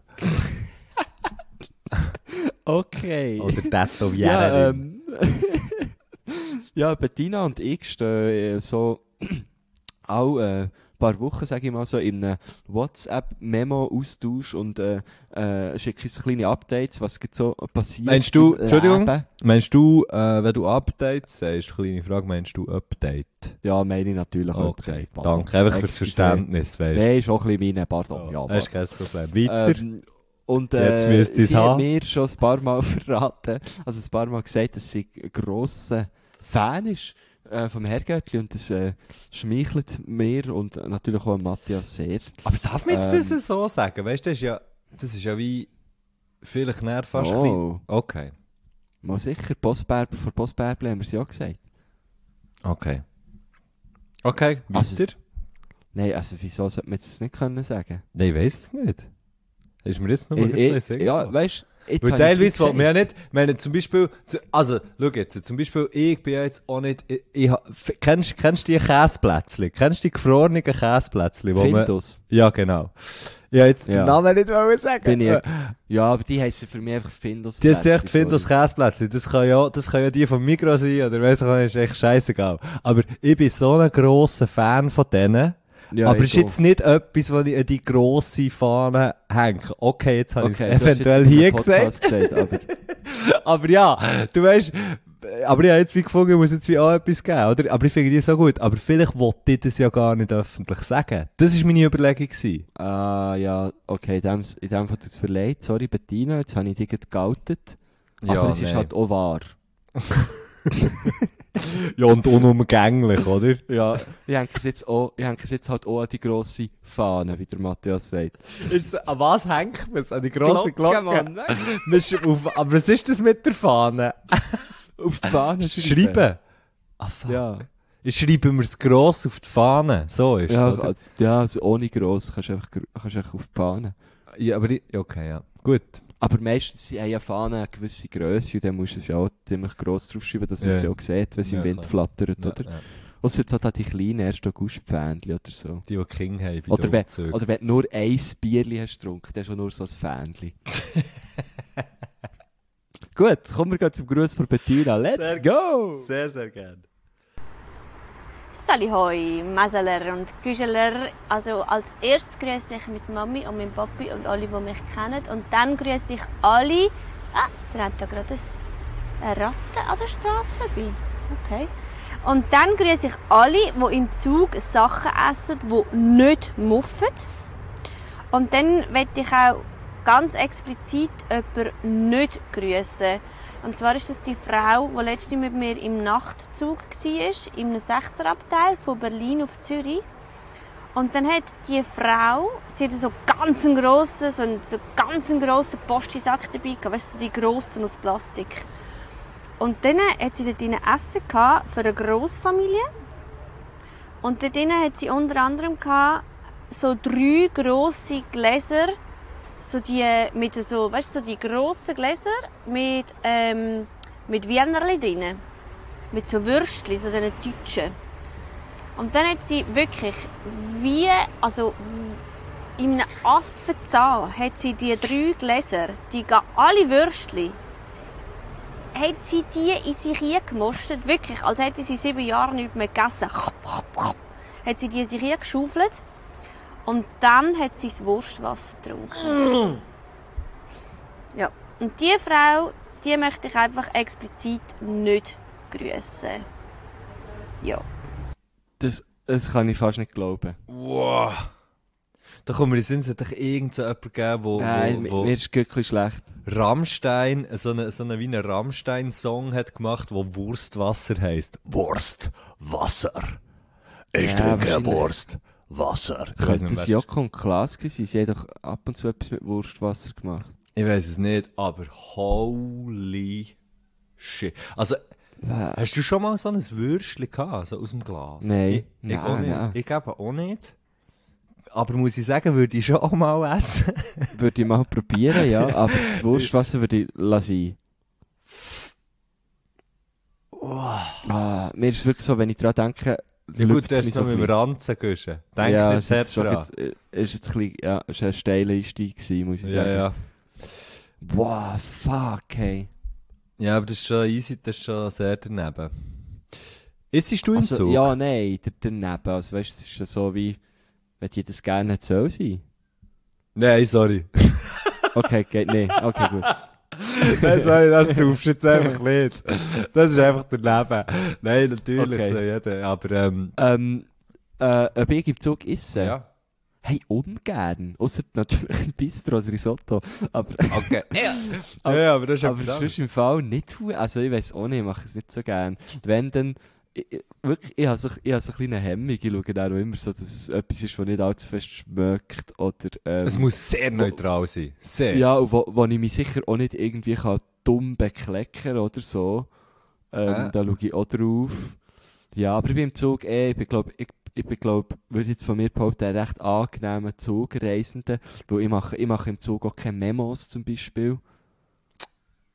Okay. Oder Ja, Tätowiererin. ja, Bettina und ich stehen so auch ein paar Wochen, sage ich mal so, in einem WhatsApp-Memo-Austausch und schicken uns kleine Updates, was gibt so passiert. Meinst du, im Entschuldigung? Leben. Meinst du, wenn du Updates sagst, kleine Frage, meinst du Update? Ja, meine ich natürlich auch Okay, Update. Pardon. danke. Einfach fürs Excuse. Verständnis, weißt du. Nein, ist auch ein bisschen meine, pardon. Ja, das ist kein Problem. Weiter. Und Jetzt müsst ihr's sie hat haben. mir schon ein paar Mal verraten, also ein paar Mal gesagt, dass sie ein grosser Fan ist vom Herrgöttli, und das schmeichelt mir und natürlich auch Matthias sehr. Aber darf man jetzt Ähm, das so sagen? Weißt du, das ist ja wie, vielleicht näher fast ein bisschen. Oh, Okay. mal sicher, Postberber vor Postberber haben wir es ja gesagt. Okay. Okay, weiter? Also, Nein, also wieso sollte man jetzt das nicht können sagen? Nein, ich weiss es nicht. Ist mir jetzt noch mal Ja, weißt Jetzt Weil habe ich's teilweise will man ja gesagt. nicht, wenn zum Beispiel, also, schau jetzt, zum Beispiel, ich bin ja jetzt auch nicht, kennst du die Käseplätzchen? Kennst du die gefrorenen Käseplätzchen? Findus. Ja, genau. Ja, jetzt Ja. den Namen nicht wollen sagen. Bin ich, ja, aber die heissen für mich einfach Findus. Die ist echt Findus Käseplätzchen. Das kann ja die vom Migros sein, oder weiss ich nicht, ist echt scheißegal. Aber ich bin so ein grosser Fan von denen. Ja, aber es ist ich jetzt nicht etwas, was ich an die grosse Fahne hänge. Okay, jetzt habe ich Okay, es du hast eventuell jetzt bei hier einem Podcast gesagt. aber Aber ja, du weißt, aber ich habe jetzt wie gefunden, ich muss jetzt wie auch etwas geben, oder? Aber ich finde die so gut. Aber vielleicht wollte ich das ja gar nicht öffentlich sagen. Das war meine Überlegung gewesen. ja, okay, in dem Fall tut es mir leid. Sorry, Bettina, jetzt habe ich dich geoutet. Ja, Aber es ist nein. halt auch wahr. Ja, und unumgänglich, oder? Ja, ich hänge es jetzt halt auch an die grosse Fahne, wie der Matthias sagt. An was hängt man es? An die grosse Glocke? Mann. Aber was ist das mit der Fahne? Auf die Fahne Schreiben? Ah, fuck. Ja. Ich schreibe mir es gross auf die Fahne. So ist es, Ja, oder? also ohne gross kannst du einfach auf die Fahne. Ja, aber okay, ja. Gut. Aber meistens haben ja Fahnen eine gewisse Grösse und dann musst du es ja auch ziemlich gross draufschreiben, dass man es Ja. ja auch sieht, wenn es im Ja, Wind klar. flattert, Ja, oder? ja. Ausser jetzt halt die kleinen 1. August-Fähnchen oder so. Die King haben bei Oder den wenn, Umzügen. oder wenn du nur ein Bierli hast getrunken, dann ist auch nur so ein Fähnchen. Gut, kommen wir zum Gruß von Bettina. Let's Sehr- go! Sehr, sehr gerne. Sali hoi, Maseler und Güscheler. Also als erstes grüße ich meine Mami und meinen Papi und alle, die mich kennen. Und dann grüße ich alle... jetzt rennt da gerade eine Ratte an der Straße vorbei. Okay. Und dann grüße ich alle, die im Zug Sachen essen, die nicht muffen. Und dann möchte ich auch ganz explizit jemanden nicht grüßen. Und zwar ist das die Frau, die letztens mit mir im Nachtzug war, in einem 6er-Abteil von Berlin auf Zürich. Und dann hat die Frau, sie hatte so ganz einen grossen Postisack dabei gehabt, weißt du, so die grossen aus Plastik. Und dann hat sie dort drin Essen gehabt für eine Grossfamilie. Und dort drin hat sie unter anderem gehabt, so 3 grosse Gläser, so die mit so, weißt du, so die grossen Gläser mit Wienerli drin. Mit so Würstchen, so diesen Deutschen. Und dann hat sie wirklich also in einem Affenzahn hat sie die 3 Gläser, alle Würstchen, hat sie die in sich gemostet, wirklich, als hätte sie 7 Jahre nicht mehr gegessen. Hat sie die in sich geschaufelt und dann hat sie das Wurstwasser getrunken. Ja, und diese Frau, die möchte ich einfach explizit nicht grüßen. Ja. Das kann ich fast nicht glauben. Wow. Da kommt mir in den Sinn, es hat doch irgend so jemanden gegeben, Nein, wo mir ist wirklich schlecht. Rammstein, so eine wie einen Rammstein-Song hat gemacht, wo Wurstwasser heisst. Wurstwasser. Ich Ja, trinke wahrscheinlich. Wurstwasser. Ich weiss Könnte nicht, das wer- Joko und Klaas gewesen sein? Sie haben doch ab und zu etwas mit Wurstwasser gemacht. Ich weiß es nicht, aber holy shit. Also, hast du schon mal so ein Würstchen gehabt, so aus dem Glas? Nein. Ich auch Nein, nicht. nein. Ich glaube auch nicht. Aber muss ich sagen, würde ich schon auch mal essen. Würde ich mal probieren, ja. Aber das Wurstwasser würde ich lassen. Mir ist wirklich so, wenn ich daran denke, Ja gut, lüpft's du hast mich noch mit ein dem bisschen. Ranzen guschen. Denk Ja, nicht ist jetzt, sehr schon, dran. ist jetzt ein bisschen, ja, ist ein steiler Einstieg gewesen, muss ich Ja, sagen. ja. Wow, fuck, hey. Ja, aber das ist schon easy, das ist schon sehr daneben. Isst du im Also, Zug? ja, nein, daneben. Also, weißt du, es ist ja so wie, wenn die das gerne hätte soll sein. Nein, sorry. Okay, geht nicht. Okay, gut. Nein, sorry, das saufst jetzt einfach nicht. Das ist einfach daneben. Nein, natürlich, Okay. so jeder. Aber, Ob ich im Zug esse? ja. Hey, ungern. Ausser natürlich ein Bistro, also Risotto. Aber, Okay. Ja, aber das ist aber etwas es anderes. ist im Fall nicht, also ich weiss auch nicht, ich mache es nicht so gern. Wenn dann, wirklich, ich habe so eine kleine Hemmung, ich schaue dann auch immer so, dass es etwas ist, das nicht allzu fest schmeckt, oder, Es muss sehr neutral sein. Sehr. ja, und wo ich mich sicher auch nicht irgendwie kann dumm bekleckern oder so. Da schaue ich auch drauf. Ja, aber ich bin im Zug ich bin glaub, würde jetzt von mir behaupten, ein recht angenehmer Zugreisender, weil ich mache im Zug auch keine Memos zum Beispiel.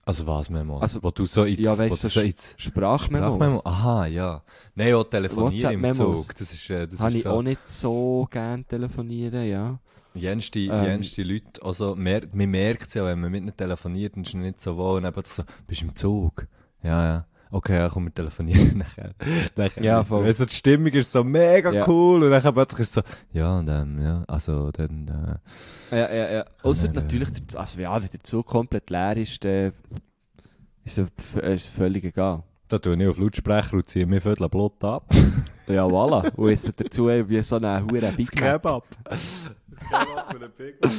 Also was Memos? Also, wo du so ins... ja, wo weißt du du, so ins Sprachmemos. Aha, ja. Nein, auch telefonieren im WhatsApp-Memos. Zug. Das ist Habe ich so... auch nicht so gern telefonieren, ja. Jenste Leute, also man merkt es ja, wenn man mit ihnen telefoniert, dann ist es nicht so wohl und dann plötzlich so, bist du im Zug? Ja. Okay, ja, komm, wir telefonieren nachher. Ja, voll. Also die Stimmung ist so mega Ja. cool und dann plötzlich ist es so, ja, und ja, also dann, Ja. Ausser natürlich, also ja, wenn der Zug komplett leer ist, dann ist es völlig egal. da tue ich auf Lautsprecher und ziehe mir Viertel Blut ab. Ja, voilà. Und essen dazu wie so eine hure Big Mac. Kebab. Das Kebab und ein Big Mac.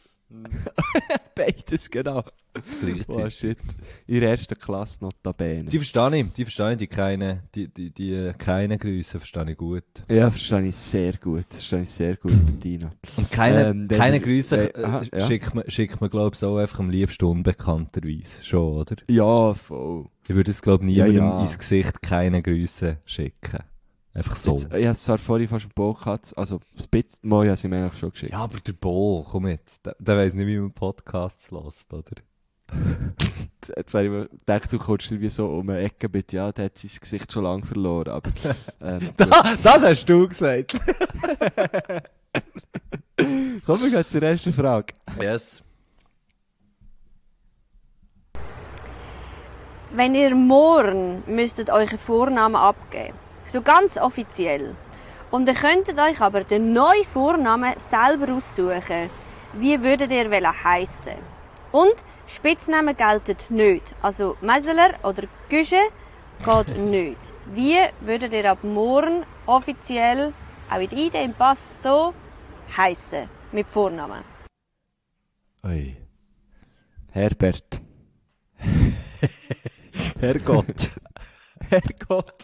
Beides, genau. Oh shit. In der ersten Klasse notabene. Die verstehe ich, die keine Grüße verstehe ich gut. Ja, verstehe ich sehr gut. Bettina. Und keine wenn- Grüße aha, ja. schickt man glaube ich so einfach am liebsten unbekannterweise. Schon, oder? Ja, voll. Ich würde es glaube ich niemandem Ja. ins Gesicht keine Grüße schicken. Einfach so. Jetzt, ich habe es zwar vorhin fast im Bauch gehabt, also ein bisschen, mal habe ich mir eigentlich schon geschickt. Ja, aber der Bo, komm jetzt. Der weiss nicht, wie man Podcasts hört, oder? Jetzt habe ich mir gedacht, du kommst irgendwie so um eine Ecke mit, ja, der hat sein Gesicht schon lange verloren, aber... Das hast du gesagt. Kommen wir gleich zur ersten Frage. Yes. Wenn ihr morgen müsstet euren Vornamen abgeben, so ganz offiziell, und ihr könntet euch aber den neuen Vornamen selber aussuchen, wie würdet ihr heissen? Und Spitznamen gelten nicht, also Meseler oder Güsche geht nicht. Wie würdet ihr ab morgen offiziell, auch in der ID, im Pass, so heissen mit Vornamen? Ui. Herbert. Herrgott. Herrgott.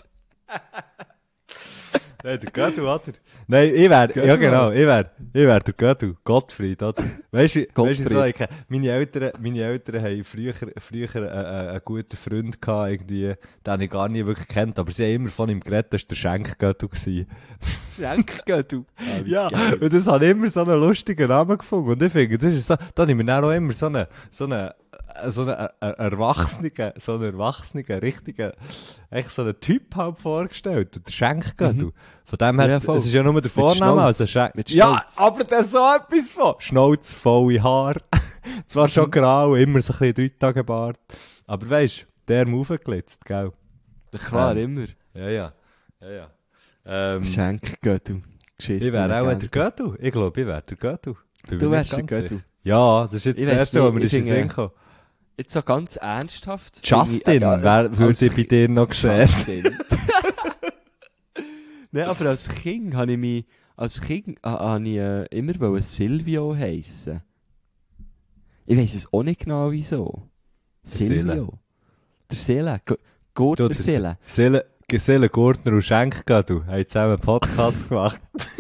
Nein, der Göttu, oder? Nein, ich wär der Göttu. Gottfried, oder? Weißt du, so, meine Eltern haben früher einen guten Freund gehabt, irgendwie, den ich gar nie wirklich kennt, aber sie haben immer von ihm geredet, das war der Schenkgöttu. Schenkgöttu. Ja, und das hat immer so einen lustigen Namen gefunden. Und ich finde, das ist so, da habe ich mir dann auch immer so einen erwachsenen, richtigen, echt so einen Typ halt vorgestellt. Und der Schenkgöttu. Von dem her, Ja, voll. es ist ja nur der Vorname, Schnauz. also Mit ja, Schnauz. aber da so etwas von. Schnauz, volle Haar. Zwar schon grau, immer so ein bisschen 3-Tage-Bart. Aber weisst, der haben aufgeglitzt, gell? Klar, immer. Ja. Schenkgöttu. Ich wäre auch der Göttu. Ich glaube, ich wäre der Göttu. Bin Du mir wärst nicht der ganz Göttu. sicher. Ja, das ist jetzt Ich das weiss Erste, was nicht, mir ich in den Sinn finde- kam. Jetzt so ganz ernsthaft. Justin, würde als ich bei dir noch sehen. Justin. Nein, aber als Kind habe ich mich, immer wollen Silvio heissen. Ich weiss es auch nicht genau wieso. Silvio. Der Seele. Gurtner Seele. Geselle Gurtner und Schenkgöttu haben zusammen einen Podcast gemacht.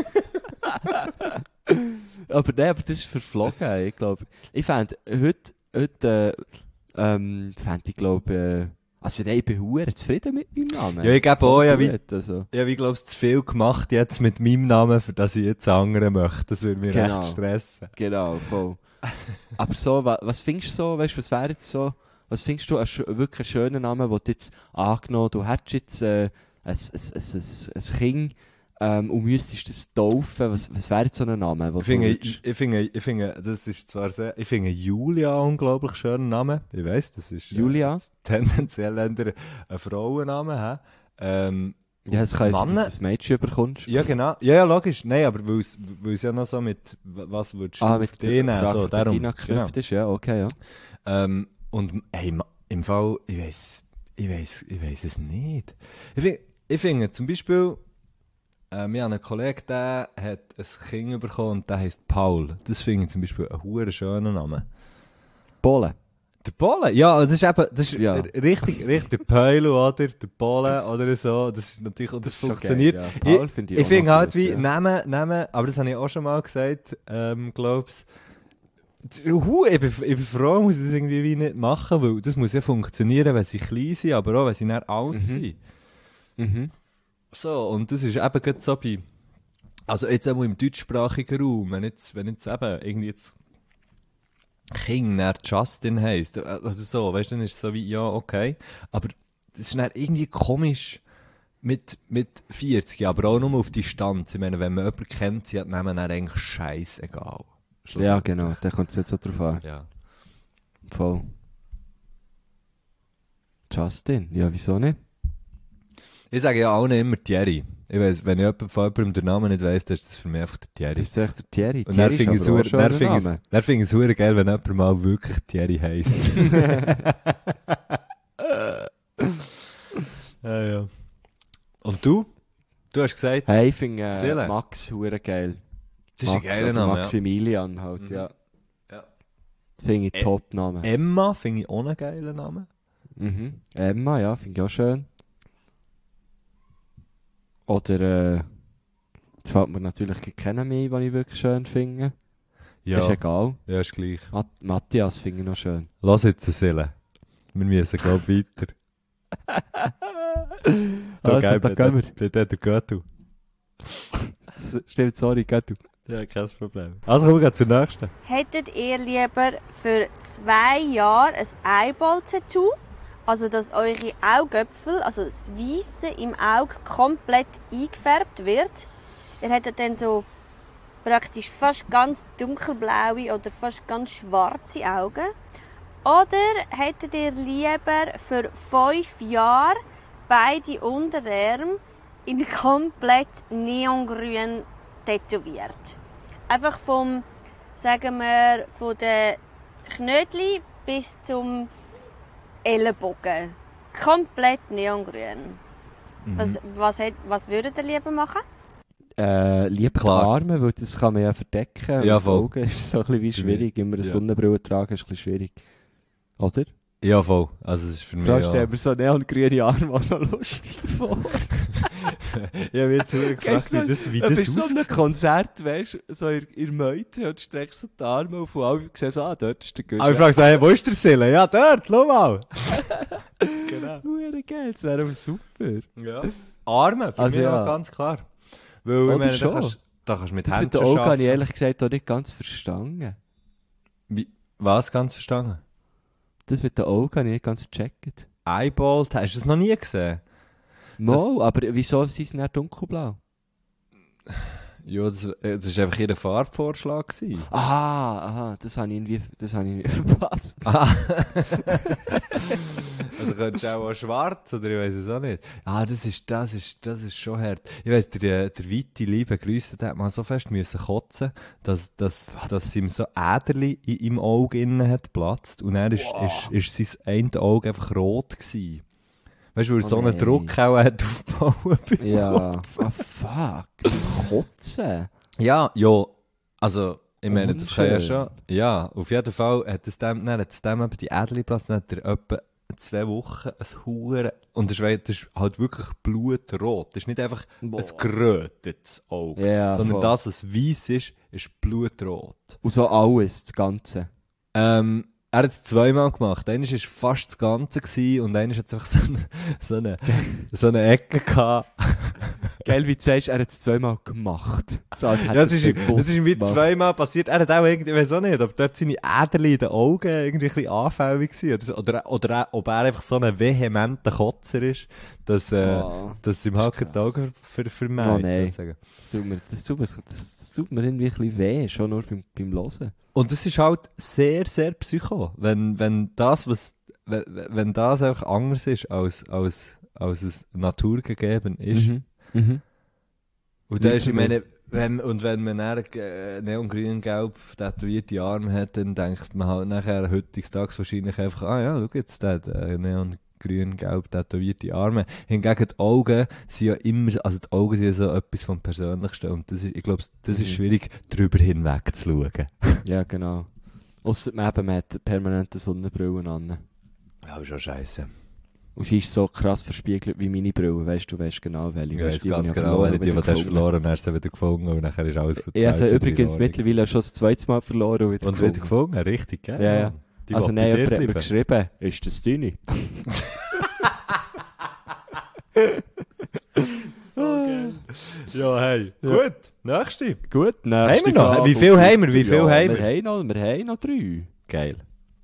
Aber nein, aber das ist verflogen, ich glaube. Ich fände, heute fände ich, glaube also ich bin verdammt zufrieden mit meinem Namen. Ja, ich gebe auch, ja, wie, Gut, also. ja, wie glaubst du, zu viel gemacht jetzt mit meinem Namen, für das ich jetzt einen anderen möchte. Das würde mich Genau. recht stressen. Genau, voll. Aber so, was findest du so, weißt du, was wäre jetzt so, was findest du wirklich einen schönen Namen, den du jetzt angenommen, du hättest jetzt ein Kind und müsstest das taufen, was wäre jetzt so ein Name? Ich finde, das ist zwar sehr, ich finde Julia unglaublich schönen Namen. Ich weiss, das ist Julia? Tendenziell eher ein Frauenname, hä? Ja, es kann sein, Männer- dass du ein Mädchen bekommst. Ja, genau. Ja, logisch. Nein, aber weil es ja noch so mit, was würdest du Mit für den nehmen? So, darum. Bettina geknüpft ist, ja, okay, ja. Und, hey, im Fall, ich weiss es nicht. Ich finde zum Beispiel, wir haben einen Kollegen, der hat ein Kind bekommen und der heisst Paul. Das finde ich zum Beispiel einen huere schönen Namen. Polen. Der Polen? Ja, das ist eben, Ja. richtig, der Peulo, oder? Der Polen, oder so. Das ist natürlich, und das ist schon funktioniert. geil, ja. Paul finde ich Ich auch finde noch halt gut, wie, ja. Namen, aber das habe ich auch schon mal gesagt, glaub's. Ich bin froh, muss ich das irgendwie wie nicht machen, weil das muss ja funktionieren, wenn sie klein sind, aber auch, wenn sie dann alt sind. Mhm. So, und das ist eben gerade so bei, also jetzt auch im deutschsprachigen Raum, wenn jetzt eben irgendwie jetzt Kind dann Justin heisst, oder so, weißt du, dann ist es so wie, ja, okay. Aber das ist dann irgendwie komisch mit 40, aber auch nur auf Distanz. Ich meine, wenn man jemanden kennt, sie hat dann eigentlich scheißegal. Ja, genau, da kommt es jetzt so drauf an. Ja. Voll. Justin, ja, wieso nicht? Ich sage ja auch nicht immer Thierry. Ich weiss, wenn ich jemand von jemandem den Namen nicht weiss, dann ist das für mich einfach der Thierry. Das ist echt der Thierry. Und dann Thierry finde ich ist aber auch es schon ein verdammt geil, wenn jemand mal wirklich Thierry heisst. Ja. Und du? Du hast gesagt, Hey, ich finde Seele. Max hure geil. das ist ein Max geiler oder Name. Ja. Maximilian halt, ja. Ja. Finde ich Top-Name. Emma finde ich auch einen geilen Namen. Mhm. Emma, ja, finde ich auch schön. Oder, jetzt fällt mir natürlich keiner mehr, den ich wirklich schön finde. Ja, Ist egal. ja, ist gleich. Matthias finde ich noch schön. Lass jetzt eine Seele. Wir müssen, glaube ich, weiter. Also, geil, da gehen wir. Bitte, der Göttu. Stimmt, sorry, geht du. Ja, kein Problem. Also, kommen wir zur nächsten. Hättet ihr lieber für 2 Jahre ein Eyeball-Tattoo? Also, dass eure Augäpfel, also das Weisse im Auge, komplett eingefärbt wird. Ihr hättet dann so praktisch fast ganz dunkelblaue oder fast ganz schwarze Augen. Oder hättet ihr lieber für 5 Jahre beide Unterarme in komplett neongrün tätowiert? Einfach vom, sagen wir, von den Knödli bis zum Ellenbogen. Komplett neongrün. Was würdet ihr lieber machen? Lieber Klar. Arme, weil das kann man ja verdecken. Ja, Und die voll. Augen ist so ein bisschen wie schwierig. Immer eine Ja. Sonnenbrille tragen ist ein bisschen schwierig. Oder? Ja, voll. Also, es ist für mich Fragst du ja... dir so neongrüne Arme auch noch lustig vor? Ich habe jetzt wirklich gefragt, wie das bist so aussieht. einem Konzert, weißt du, so in Meute und streckst so die Arme auf und alle sehen so, dort ist der Gusch. Aber ich frage so, hey, wo ist der Seele? Ja, dort, schau mal. Genau. Hure geil, das wäre aber super. Ja. Arme, für Also mich ja. auch ganz klar. Weil, ich Oder meine, schon. da kannst du mit Das mit Händchen den Augen habe ich arbeiten. ehrlich gesagt auch nicht ganz verstanden. Was, ganz verstanden? Das mit den Augen habe ich nicht ganz gecheckt. Eyeball, hast du das noch nie gesehen? Mo, aber wieso sind sie nicht dunkelblau? Ja, das war einfach ihr Farbvorschlag gewesen. Aha, das habe ich irgendwie verpasst. Also könntest du auch schwarz, oder ich weiss es auch nicht. Das ist schon hart. Ich weiss, der Viti, liebe Grüße, der hat mal so fest müssen kotzen, dass ihm so Äderli im Auge innen hat geplatzt und dann ist sein eine Auge einfach rot gewesen. Weißt du, weil er so einen nein. Druck auch hat aufgebaut beim Ja. Kotzen. Fuck. Kotzen? Ja, also, ich meine, das kann ja schon. Ja, auf jeden Fall hat es dem eben die Äderli geplatzt, dann hat er etwa 2 Wochen ein Huren. Und das ist halt wirklich blutrot. Das ist nicht einfach ein gerötetes Auge. Ja, sondern voll. das, was weiss ist blutrot. Und so alles, das Ganze. Er hat es 2-mal gemacht. Einmal war fast das Ganze gewesen, und einmal hat es einfach so eine Ecke gehabt. Geil, wie du sagst, er hat es 2-mal gemacht. So, als hätte Ja, er es bewusst ist ihm wie gemacht. 2-mal passiert. Er hat auch irgendwie, ich weiß auch nicht, ob dort seine Äderli in den Augen irgendwie ein bisschen anfällig waren. Oder ob er einfach so ein vehementer Kotzer ist, dass ihm das halt ist die Augen vermeiden. Oh nein. sozusagen. Das tut mir irgendwie ein bisschen weh, schon nur beim Hören. Und es ist halt sehr, sehr psycho. Wenn das einfach anders ist, als es naturgegeben ist. Mhm. Und da ist, ich Wirklich. meine, wenn man dann neongrün-gelb tätowierte Arme hat, dann denkt man halt nachher heutzutage wahrscheinlich einfach, ja, schau jetzt, der hat neongrün-gelb tätowierte Arme. Hingegen die Augen sind ja immer, also die Augen sind ja so etwas vom Persönlichsten, und das ist, ich glaube, das ist schwierig, darüber hinweg zu schauen. Ja, genau. Ausser man hat permanente Sonnenbrillen an. Ja, schon scheiße. Und sie ist so krass verspiegelt wie meine Brille. Weißt du, weißt genau welche. Ich Weisst weiss du, ganz ich genau, verloren wenn die wieder du hast gefunden. verloren, dann hast du sie wieder gefunden, und nachher ist alles Ich habe sie verteilt übrigens und mittlerweile schon das 2. Mal verloren und wieder Und wieder gefunden, richtig, gell? Ja, ja. Die Also will nein, bei dir jemand hat mir bleiben. geschrieben, ist das deine? So geil. Ja, hey. Gut, nächste. Gut, Haben wir noch? Wie viel haben wir? Wie viel haben wir? Wir haben noch 3. Geil.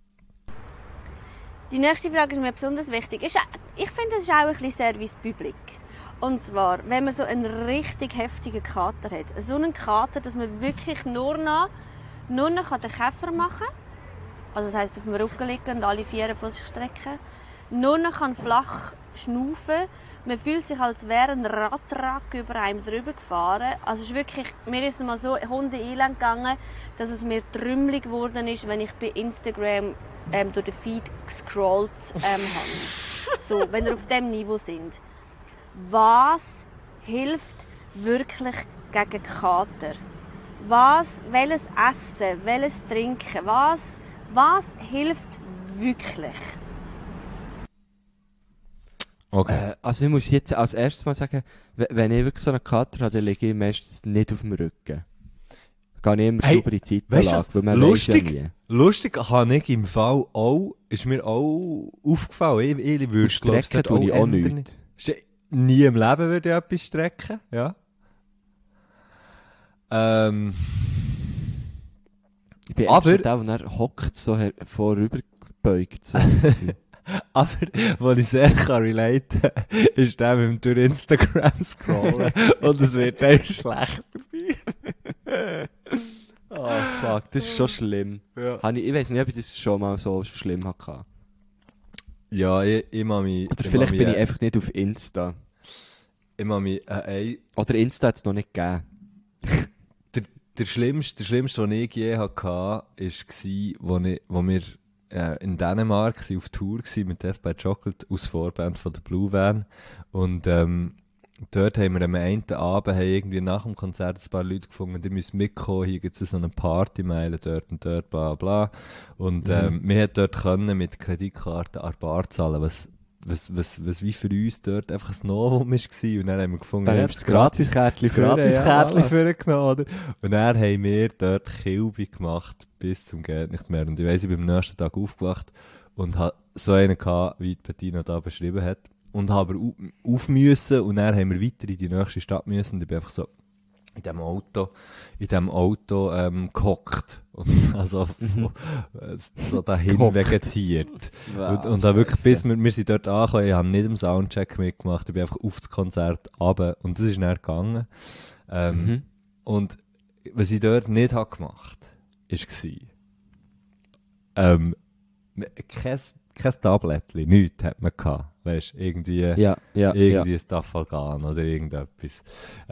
Die nächste Frage ist mir besonders wichtig. Ich finde, es ist auch ein bisschen Service Public. Und zwar, wenn man so einen richtig heftigen Kater hat. So einen Kater, dass man wirklich nur noch den Käfer machen kann. Also das heisst, auf dem Rücken liegen und alle Viere vor sich strecken. Nur noch flach schnaufen. Man fühlt sich, als wäre ein Radtrack über einem drüber gefahren. Also es ist wirklich, mir ist es mal so Hunde-Elend gegangen, dass es mir trümmelig geworden ist, wenn ich bei Instagram durch den Feed gescrollt habe. So, wenn wir auf diesem Niveau sind. Was hilft wirklich gegen Kater? Welches Essen, welches Trinken, was hilft wirklich? Okay. Also ich muss jetzt als erstes mal sagen, wenn ich wirklich so einen Kater habe, dann liege ich meistens nicht auf dem Rücken. Gehe ich immer super in die Zeitverlage, weil man weiss ja nie. Lustig habe ich im Fall auch, ist mir auch aufgefallen, ich würde Strecken tue ich auch nicht. Nie im Leben würde ich etwas strecken, ja. Ich bin aber der, der hockt so vorübergebeugt. So. Aber, was ich sehr relate kann, ist der mit dem durch Instagram scrollen und es wird einem schlecht dabei. Oh fuck, das ist schon schlimm. Ja. Ich weiss nicht, ob ich das schon mal so schlimm hatte. Ja, ich mag mich... Oder vielleicht bin ich einfach nicht auf Insta. Ich mag mich... Oder Insta hat es noch nicht gegeben. Der Schlimmste, was ich je hatte, war, wo wir in Dänemark auf Tour waren mit Death by Chocolate aus Vorband von der Blue Van. Und dort haben wir am einen Abend irgendwie nach dem Konzert ein paar Leute gefunden, die müssen mitkommen, hier gibt es so eine Partymeile dort und dort, bla bla. Und wir konnten dort mit Kreditkarten an der Bar zahlen, was wie für uns dort einfach ein Novum war. Und dann haben wir gefunden, dann das Gratiskärtchen vorgenommen, oder? Und dann haben wir dort Kilby gemacht, bis zum geht nicht mehr. Und ich weiss, ich bin am nächsten Tag aufgewacht und hatte so einen gehabt, wie die Bettina da beschrieben hat. Und habe auf müssen und dann haben wir weiter in die nächste Stadt müssen. Und ich bin einfach so in diesem Auto gehockt und also so dahin vegetiert. Wow, und da wirklich, bis wir sind dort angekommen, ich habe nicht im Soundcheck mitgemacht, ich bin einfach auf das Konzert runter und das ist dann gegangen. Und was ich dort nicht habe gemacht, war, kein Tablettchen, nichts hat man gehabt. Weißt, irgendwie ein Stafalgan oder irgendetwas.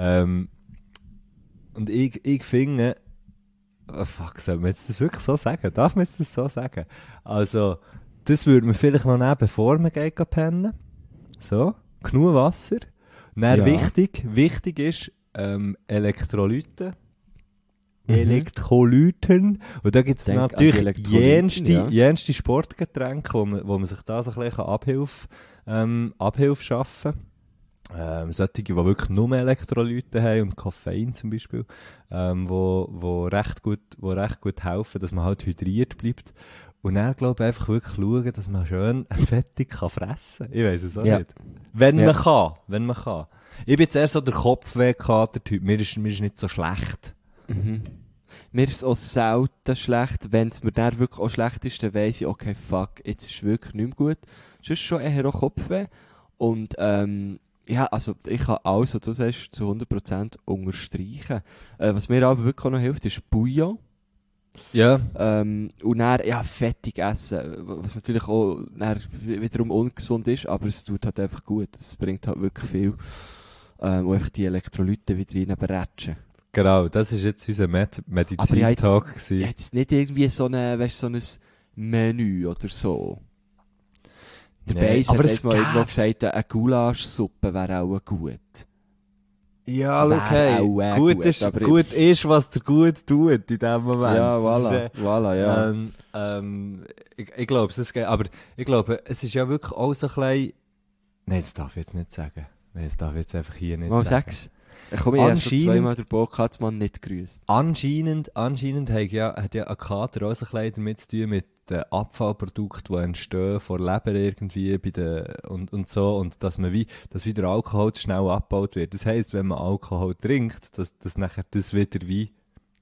Und ich finde, soll man jetzt das wirklich so sagen? Darf man jetzt das so sagen? Also, das würde man vielleicht noch nehmen, bevor man geht pennen. So, genug Wasser. Und dann wichtig ist, Elektrolyten. Elektrolyten. Und da gibt es natürlich jenste Sportgetränke, wo man sich da so ein bisschen Abhilfe schaffen kann. Solche, die wirklich nur Elektrolyte haben und Koffein zum Beispiel, wo recht gut helfen, dass man halt hydriert bleibt. Und dann, glaube ich, einfach wirklich schauen, dass man schön fettig fressen kann. Ich weiss es auch nicht. Wenn man kann. Ich bin jetzt eher so der Kopfweh-Kater-Typ. Mir ist nicht so schlecht. Mir ist es auch selten schlecht. Wenn es mir dann wirklich auch schlecht ist, dann weiss ich, okay, fuck, jetzt ist es wirklich nicht mehr gut. Sonst schon eher auch Kopfweh. Und also ich kann alles, was du sagst, zu 100% unterstreichen. Was mir aber wirklich auch noch hilft, ist Bouillon. Ja. Und dann, fettig essen. Was natürlich auch wiederum ungesund ist, aber es tut halt einfach gut. Es bringt halt wirklich viel. Und einfach die Elektrolyte wieder reinbretschen. Genau, das war jetzt unser Medizin-Talk. Jetzt nicht irgendwie so ein Menü oder so. Der Beis hat jetzt mal irgendwo gesagt, eine Goulaschsuppe wäre auch gut. Ja, okay. Gut ist, was der gut tut in dem Moment. Ja, voilà, ja. Ich glaube, es geht, aber ich glaube, es ist ja wirklich auch so ein klein... Nein, das darf ich jetzt nicht sagen. Nein, das darf ich jetzt einfach hier nicht sagen. Sag's. Ich komme erst schon zweimal der Podcastmann nicht grüßt. Anscheinend hat ja ein Kater auch so ein bisschen damit zu tun mit den Abfallprodukten, die entstehen vor Leber irgendwie und so, und dass wieder Alkohol schnell abgebaut wird. Das heisst, wenn man Alkohol trinkt, dass nachher das wieder wie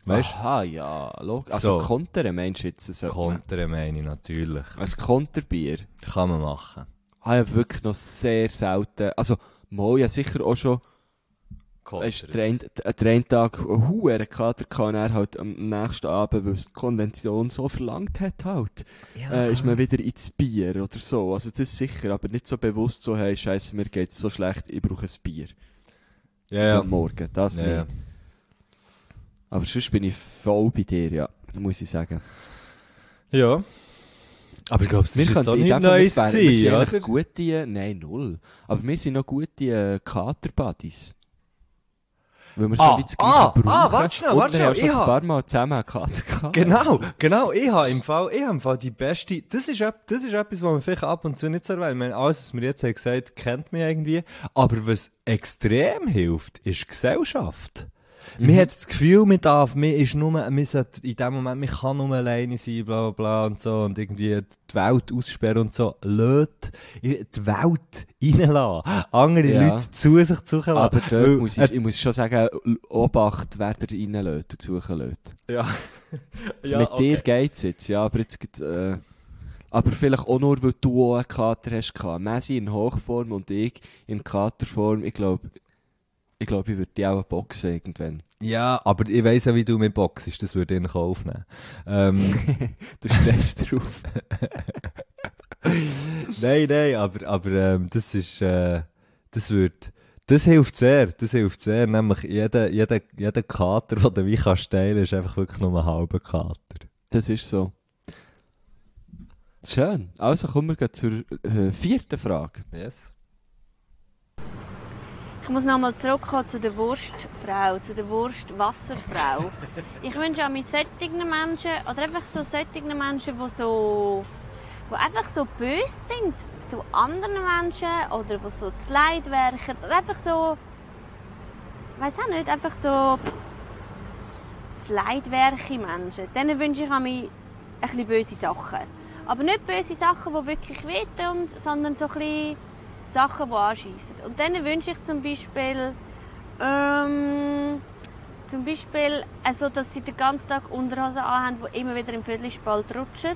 Weißt Aha, ja. Also So. Kontern meinst du jetzt? So, Kontern meine ich natürlich. ein Konterbier Kann man machen. habe ich wirklich noch sehr selten... Also, mal, ja sicher auch schon... Weißt du, der einen Tag einen hohen Kater gehabt und er halt am nächsten Abend, weil es die Konvention so verlangt hat halt, ist man wieder ins Bier oder so. Also das ist sicher, aber nicht so bewusst so, hey, Scheiße, mir geht's so schlecht, ich brauche ein Bier. Ja, Am Morgen, das Ja, nicht. ja. Aber sonst bin ich voll bei dir, ja, muss ich sagen. Ja. Aber ich glaube, das ist jetzt auch in nicht dem Fall, Neues wir gewesen, sind oder? eigentlich gute, nein, null. Aber wir sind noch gute Kater-Buddies. Weil wir so wie das Gleiche brauchen. warte schnell, Und wir haben schon ich ein paar Mal zusammen einen Kater gehabt. Genau, ich habe im Fall die beste, das ist etwas, was man vielleicht ab und zu nicht so erwähnt. Ich meine, alles, was wir jetzt haben gesagt, kennt man irgendwie. Aber was extrem hilft, ist Gesellschaft. Man hat das Gefühl, man sollte in dem Moment, man kann nur alleine sein, bla bla bla und so, und irgendwie die Welt aussperren und so. Lädt die Welt reinlassen. Andere Ja. Leute zu sich zulassen. Aber dort Weil- ich muss schon sagen, Obacht, wer der reinlässt und suchen lässt. Ja. Mit dir geht's jetzt, ja, aber jetzt gibt aber vielleicht auch nur, weil du auch einen Kater hast gehabt. Messi in Hochform und ich in Katerform. Ich glaube, ich würde die auch boxen irgendwann. Ja, aber ich weiss ja, wie du mit boxst, das würde ich in Kauf nehmen. Du stehst drauf. Nein, aber das ist, das hilft sehr, nämlich jeder Kater, den du wie kannst teilen, ist einfach wirklich nur ein halber Kater. Das ist so. Schön. Also kommen wir zur 4. Frage. Yes. Ich muss nochmal zurückkommen zu der Wurstfrau, zu der Wurstwasserfrau. Ich wünsche auch mit solchen Menschen, oder einfach so solchen Menschen, die einfach so böse sind zu anderen Menschen, oder die so zu Leid werken, oder einfach so, ich weiss auch nicht, einfach so zu Leidwerke Menschen. Denen wünsche ich auch ein bisschen böse Sachen. Aber nicht böse Sachen, die wirklich wehtun, sondern so ein bisschen Sachen, die anschiessen. Und denen wünsche ich zum Beispiel, also, dass sie den ganzen Tag Unterhosen anhaben, die immer wieder im Viertelspalt rutschen.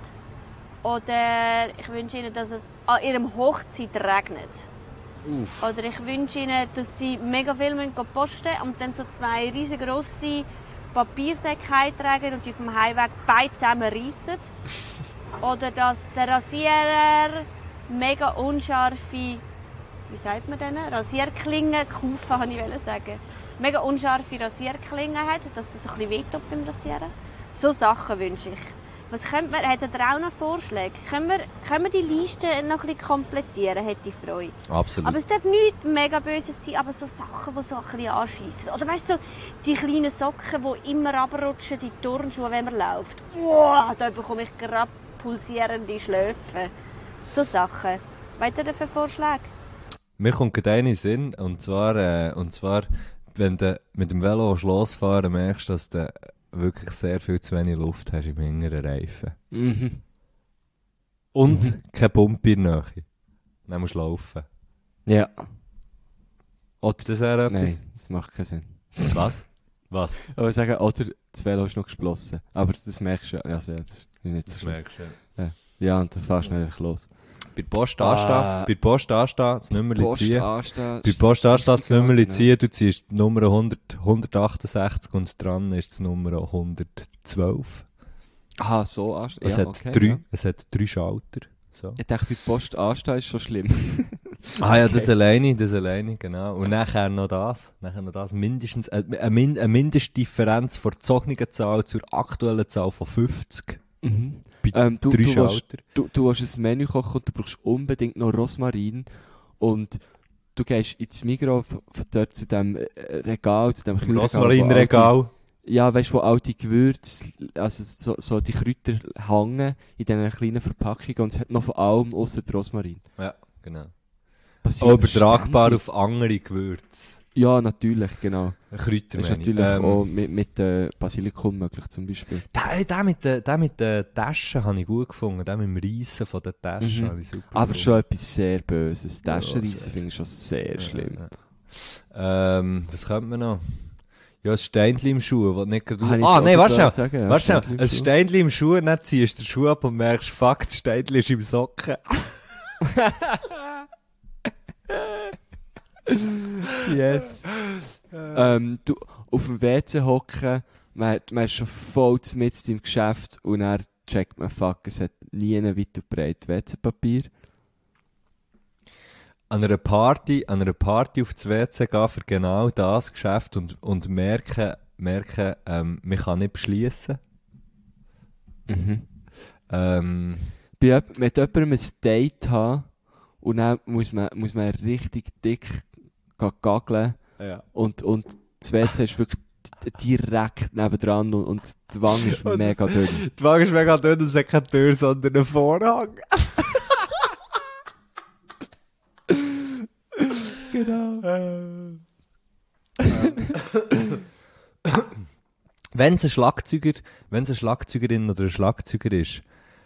Oder ich wünsche ihnen, dass es an ihrem Hochzeit regnet. Oder ich wünsche ihnen, dass sie mega viel posten müssen und dann so 2 riesengroße Papiersäcke heimtragen und die auf dem Heimweg beide zusammenreissen. Oder dass der Rasierer mega unscharfe, wie sagt man denn? Rasierklingen kaufen, wollte ich sagen. Mega unscharfe Rasierklingen hat, dass es ein bisschen wehtut beim Rasieren. So Sachen wünsche ich. Was könnte man, hättet ihr auch noch Vorschläge? Können wir die Liste noch ein bisschen komplettieren? Hätte ich Freude. Absolut. Aber es darf nichts mega Böses sein, aber so Sachen, die so ein bisschen anschiessen. Oder weißt du, so die kleinen Socken, die immer runterrutschen, die Turnschuhe, wenn man läuft. Wow, da bekomme ich gerade pulsierende Schläfe. So Sachen. Was habt ihr für Vorschläge? Mir kommt gerade eine in den Sinn, und zwar, wenn du mit dem Velo losfahren merkst, dass du wirklich sehr viel zu wenig Luft hast im hinteren Reifen. Mhm. Und kein Pumpe in der Nähe. Dann musst du laufen. Ja. Oder das wäre etwas? Nein, das macht keinen Sinn. Was? Was? Aber ich sage, oder das Velo ist noch gesplossen. Aber das merkst du ja. Also, das ist nicht so Das schlimm. merkst du. Ja, und dann fährst du schnell los. Bei der Post anstehen, das Nummerli ziehen. anstehen. Bei der Post anstehen, das Nummerli Genau. ziehen, du ziehst die Nummer 168 und dran ist die Nummer 112. Aha, so anstehen. Es Ja, hat okay, drei, ja. es hat 3 Schalter. So. Ich dachte, bei der Post anstehen ist schon schlimm. Ah ja, das alleine, genau. Und nachher noch das. Mindestens, eine Mindestdifferenz von der gezogenen Zahl zur aktuellen Zahl von 50. Bei Du 3 willst, Schalter. du willst ein Menü kochen und du brauchst unbedingt noch Rosmarin. Und du gehst ins Migros von dort zu dem Regal, zu dem Kühlregal. Rosmarinregal. Ja, weißt du, wo all die Gewürze, also so die Kräuter hängen in diesen kleinen Verpackungen und es hat noch von allem ausser Rosmarin. Ja, genau. Passiert Auch übertragbar ständig. auf andere Gewürze. Ja, natürlich, genau. Kräuter, Das ist meine ich. natürlich auch mit Basilikum möglich, zum Beispiel. Den mit den Taschen habe ich gut gefunden. Den mit dem Reissen von den Taschen habe ich super Aber gefunden. schon etwas sehr Böses. Ja, Taschenreissen sehr. finde ich schon sehr schlimm. Was könnte man noch? Ja, ein Steinchen im Schuh, das nicht gerade... Habe ich Ah, jetzt nein, auch warte gerade schnell. sagen, ja, Warte schnell. Steinchen im Ein Schuh. Steinchen im Schuh, dann ziehst du den Schuh ab und merkst, fuck, das Steinchen ist im Socken. Yes. Du, auf dem WC hocken, man ist schon voll mit im Geschäft und dann checkt man, fuck, es hat nie einen weit und breit WC-Papier. An einer Party auf das WC gehen für genau das Geschäft und merken, man kann nicht beschließen. Mit jemandem ein Date haben und dann muss man richtig dick gaggeln Ja. und das WC ist wirklich direkt nebendran und die Wange ist mega dünn. Die Wange ist mega dünn und es hat keine Tür, sondern einen Vorhang. Genau. Wenn es eine Schlagzeugerin oder ein Schlagzeuger ist,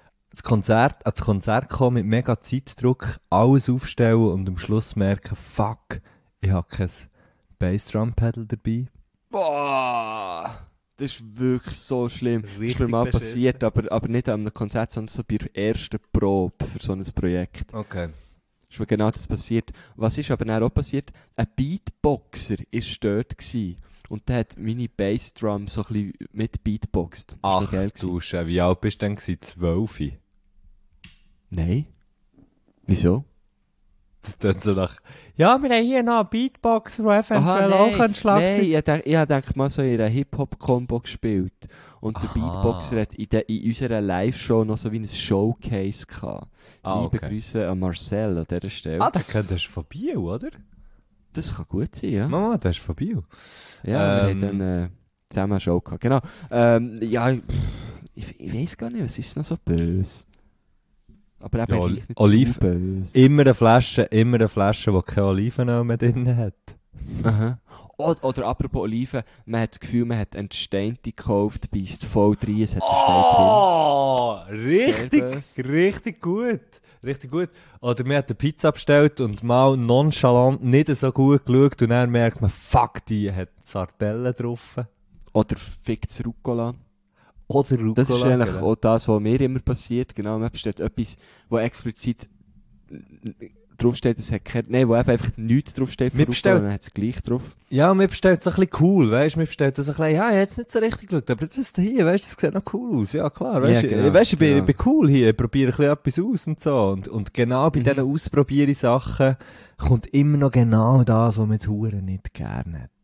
ans Konzert kommen mit mega Zeitdruck, alles aufstellen und am Schluss merken, fuck, ich habe kein Bassdrum-Pedal dabei. Boah! Das ist wirklich so schlimm. Das ist Richtig mir mal beschissen. passiert, aber nicht an einem Konzert, sondern so bei der ersten Probe für so ein Projekt. Okay. Ist mir genau das passiert. Was ist aber dann auch passiert? Ein Beatboxer war dort gewesen. Und der hat meine Bassdrum so ein bisschen mit Beatboxt. Das war Ach noch geil gewesen. du Scheiße, wie alt bist du denn gewesen? 12? Nein. Wieso? Das tut so nach... Ja, wir haben hier noch einen Beatboxer, der eventuell auch ein Schlagzeug... Nein, ich habe mal so in einer Hip-Hop-Combo gespielt. Und der Aha. Beatboxer hat in unserer Live-Show noch so wie ein Showcase gehabt. Liebe Okay. Grüße an Marcel an dieser Stelle. Ah, der ist von Biel, oder? Das kann gut sein, ja. Mama, der ist von Biel. Ja, wir haben dann zusammen eine Show gehabt. Genau. Ja, ich weiss gar nicht, was ist noch so böse? Aber eben Ja, gleich nicht Olive- zu böse. Immer eine Flasche, die keine Olivenöl mehr drin hat. Aha. Oder apropos Oliven, man hat das Gefühl, man hat Entsteinte gekauft, beißt voll rein, es hat Oh, Sehr richtig gut. Richtig gut. Oder man hat eine Pizza bestellt und mal nonchalant nicht so gut geschaut und dann merkt man, fuck, die hat Sardellen drauf. drin. Oder fickt's Rucola. Oder Rucola. Das ist eigentlich genau. auch das, was mir immer passiert. Genau, man bestellt etwas, wo explizit draufsteht, es hat nein, wo eben einfach nichts draufsteht von Wir Rucola, bestellen- dann hat es gleich drauf. Ja, man bestellt so ein bisschen cool, weißt du, man bestellt so ein bisschen, ja, ich habe jetzt nicht so richtig geschaut, aber das hier, weißt du, das sieht noch cool aus, ja klar, weißt du, Ja, genau, weißt, ich bin genau. cool hier, ich probiere ein bisschen etwas aus und so, und genau bei diesen Ausprobieren-Sachen kommt immer noch genau das, was man jetzt Huren nicht gerne hat.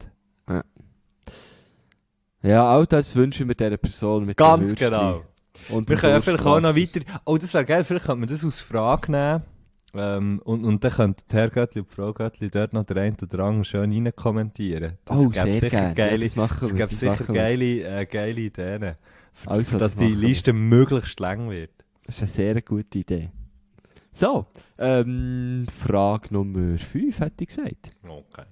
Ja, all das wünschen wir dieser Person mit Ganz den Würstchen. genau. Und Wir dem können ja vielleicht auch noch Wurstwasser. weiter, oh, das wäre geil, vielleicht könnte man das als Frage nehmen, und dann könnte der Herr Göttli und die Frau Göttli dort noch der eine oder andere schön rein kommentieren. Oh, gäbe sehr sicher gerne. geile, Ja, das machen es wir, gäbe das sicher machen wir. geile Ideen, Also, für dass das die machen wir. Liste möglichst lang wird. Das ist eine sehr gute Idee. So, Frage Nummer 5, hätte ich gesagt. Okay.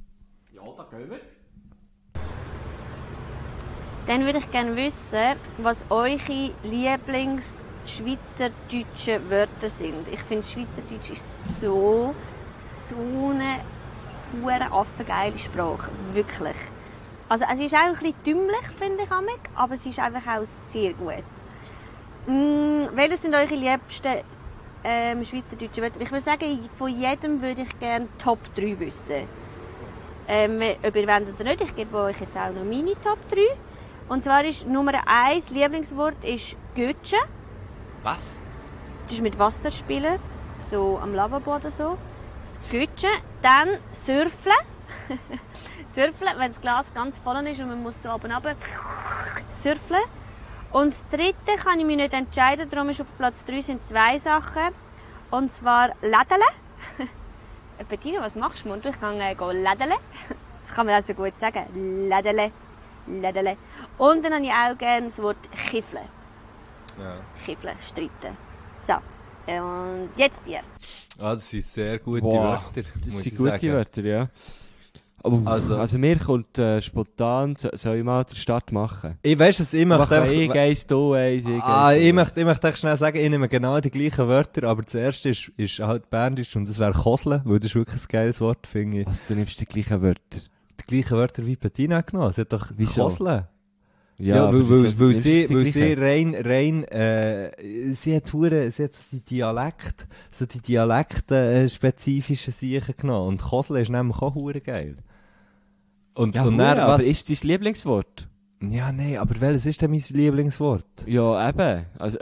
Dann würde ich gerne wissen, was eure Lieblings-schweizerdeutsche Wörter sind. Ich finde, Schweizerdeutsch ist so eine hure affengeile Sprache. Wirklich. Also es ist auch ein bisschen dümmlich, finde ich, aber es ist einfach auch sehr gut. Welche sind eure liebsten schweizerdeutschen Wörter? Ich würde sagen, von jedem würde ich gerne Top 3 wissen. Ob ihr wollt oder nicht, ich gebe euch jetzt auch noch meine Top 3. Und zwar ist Nummer 1 Lieblingswort ist Götschen. Was? Das ist mit Wasser spielen, so am Lavabo oder so. Das Götschen. Dann Surfeln. Surfeln, wenn das Glas ganz voll ist und man muss so oben runter surfeln. Und das dritte kann ich mich nicht entscheiden, darum ist auf Platz 3 sind 2 Sachen. Und zwar Lädele. Bettina, was machst du? Ich gehe Lädele. Das kann man also gut sagen. Lädele. Lädele. Und dann habe ich auch gerne das Wort Kiffeln. Ja. Kiffeln, streiten. So, und jetzt ihr. Ah, das sind sehr gute Boah, Wörter, Das muss sind ich gute sagen. Wörter, ja. Aber, Also- also mir kommt spontan, soll ich mal den Start machen? Ich weiss es, ich möchte Ich eins, du eins, ich eins. möchte echt schnell sagen, ich nehme genau die gleichen Wörter, aber das erste ist halt Berndeutsch und das wäre Kosle, weil das ist wirklich ein geiles Wort, finde ich. Was, du nimmst die gleichen Wörter? gleichen Wörter wie Bettina genommen. Sie hat doch Wieso? Kosle. Ja, aber weil wieso nimmst du sie das Gleiche? sie hat so die dialektspezifischen Sachen genommen. Und Kosle ist nämlich auch hure geil. Und Ja, dann, hure, aber was? ist dein Lieblingswort? Ja, nein, aber welches ist denn mein Lieblingswort? Ja, eben. Also,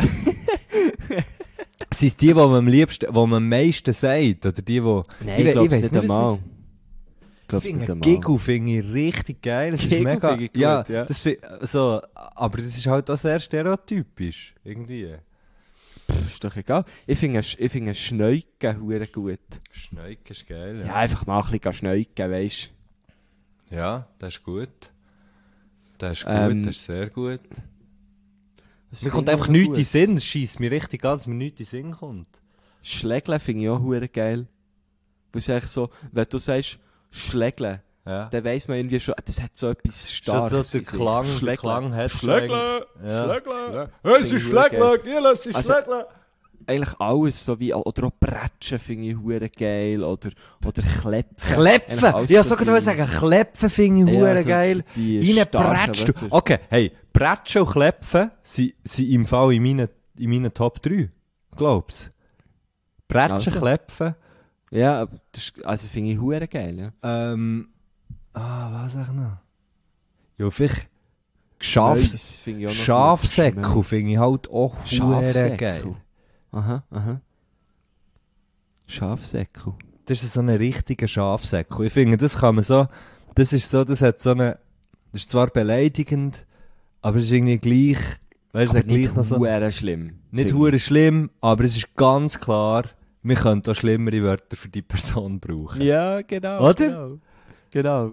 Sind es die man am meisten sagt? Oder die, die... nein, ich glaube weiss nicht was einmal. es- Ich glaube Ich nicht finde einmal. Giggle finde ich richtig geil. Das ist Giggle mega... finde ich gut, ja, ja. so, aber das ist halt auch sehr stereotypisch. Irgendwie. Ist doch egal. Ich finde Schneuken hure gut. Schneuk ist geil, Ja, einfach mal ein bisschen schneuken, weisst du. Ja, das ist gut. Das ist gut, Ähm, das ist sehr gut. Das Mir finde kommt ich einfach auch nichts gut. in den Sinn. Es scheisst mir richtig an, dass mir nichts in den Sinn kommt. Schlägeln finde ich auch hure geil. Weil es eigentlich so, wenn du sagst Schlägeln, Ja. dann weiss man irgendwie schon, das hat so etwas Schon Starkes. so in der sich. Klang, der Schlägeln. Klang hat Schlägeln! Ja. Schlägeln! Es ist Schlägeln, es ist Also- Schlägeln. Eigentlich alles, so wie, oder auch Bretschen finde ich hure geil, oder Klepfen. Eigentlich Klepfen! alles Ja, so so die- kann ich sagen, Klepfen finde ich Ja, hure so geil. die Rein starken Bretsch du. Wörter. Okay, hey, Bretschen und Klepfen sind im Fall in meinen Top 3. Glaubst du? Bretschen, Also. Klepfen. Ja, aber das ist, also finde ich hure geil, ja. Was sag ich noch? Ja, vielleicht Schmeiss finde ich auch noch gut. Schafsäckel Schmeiss. finde ich halt auch hure Schafsäckel. geil. Aha. Schafsäckel. Das ist so ein richtiger Schafsäckel. Ich finde, das kann man so, das ist zwar beleidigend, aber es ist irgendwie gleich, weißt du, Aber gleich nicht noch so, hure schlimm. nicht finde hure schlimm, aber es ist ganz klar, wir können auch schlimmere Wörter für die Person brauchen. ich. Ja, genau. Oder? Genau.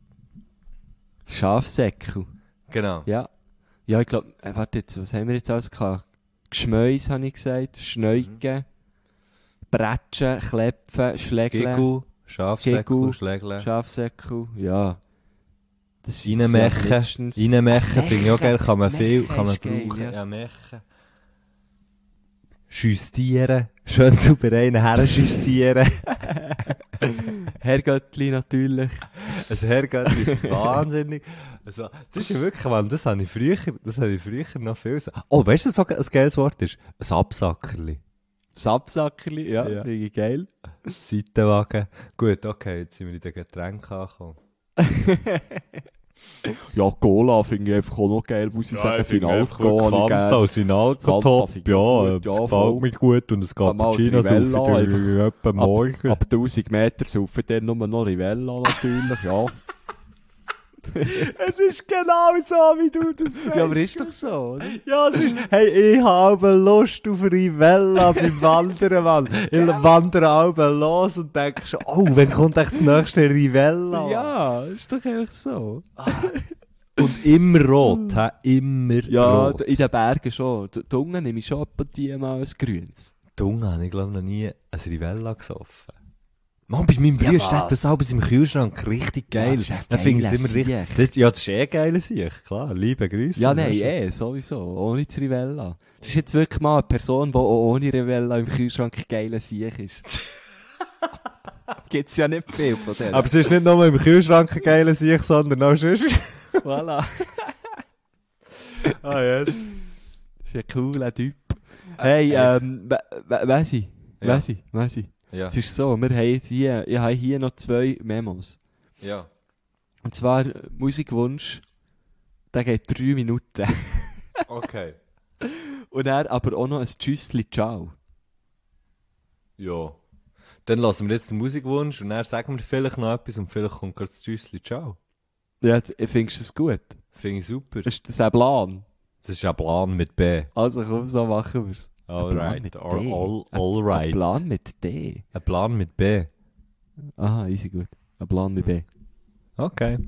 Schafsäckel. Genau. Ja. Ja, ich glaube, warte jetzt, was haben wir jetzt alles gehabt? Geschmäus, habe ich gesagt, Schneuken, Bretschen, Klepfen, Schlägeln, Giggle, Schafsäckel, Giggle, Schlägeln. Schafsäckel, ja. Das ist Reinmechen, mindestens- Reinmechen finde ich auch geil, kann man Mechen viel, kann man ist geil, brauchen. ja. Ja, Mechen. Justieren, schön sauber einen herjustieren. Herrgöttli natürlich. Ein Herrgöttli ist wahnsinnig. Also, das ist ja wirklich, Mann, das habe ich früher noch viel so. Oh, weißt du, was so ein geiles Wort ist? Ein Absackerli. Das Absackerli, ja, Ja. finde ich geil. Seitenwagen. Gut, okay, jetzt sind wir in den Getränken angekommen. Ja, Cola finde ich einfach auch noch geil, muss ich sagen. Sinalco habe ich gerne. Sinalco Fanta finde ich gut, ja, voll. mich gut und es Mal Cappuccino Rivella, saufen einfach etwa morgen. Ab 1000 Meter saufen dann nur noch Rivella natürlich, ja. Es ist genau so, wie du das sagst. Ja, aber ist doch so, oder? Ja, es ist, hey, ich habe Lust auf Rivella beim Wandern, Mann. Ich wandere alle los und denke schon, oh, wann kommt echt das nächste Rivella? Ja, ist doch einfach so. Und immer rot, hä? Immer Ja, rot. in den Bergen schon. Die Unten nehme ich schon ab und zu mal ein Grünes. Dunga habe ich glaube noch nie ein Rivella gesoffen. Mann, bei meinem Bruder steht was? das alles im Kühlschrank richtig geil. das ist ein Dann finde ich es geiler immer richtig. Sieg. Ja, das ist eh geil Sieg, klar. Liebe Grüße. Ja, nein, sowieso. Ohne das Rivella. Das ist jetzt wirklich mal eine Person, die auch ohne Rivella im Kühlschrank geiler Sieg ist. Gibt's ja nicht viel von denen. Aber es ist nicht nur im Kühlschrank ein geiler Sieg, sondern auch sonst. voilà. Ah, yes. Das ist ein cooler Typ. Hey, weiss ich. Ja. Es ist so, ich habe hier noch 2 Memos. Ja. Und zwar Musikwunsch, der geht 3 Minuten. Okay. Und dann aber auch noch ein Tschüssli Ciao. Ja. Dann lassen wir jetzt den Musikwunsch und dann sagen wir vielleicht noch etwas und vielleicht kommt gerade das Tschüssli. Ciao. Ja, findest du das gut? Finde ich super. Ist das ein Plan? Das ist ein Plan mit B. Also komm, so machen wir's. Alright. mit All, D. all right. Ein Plan mit D. Ein Plan mit B. Aha, easy gut. Ein Plan mit B. Okay.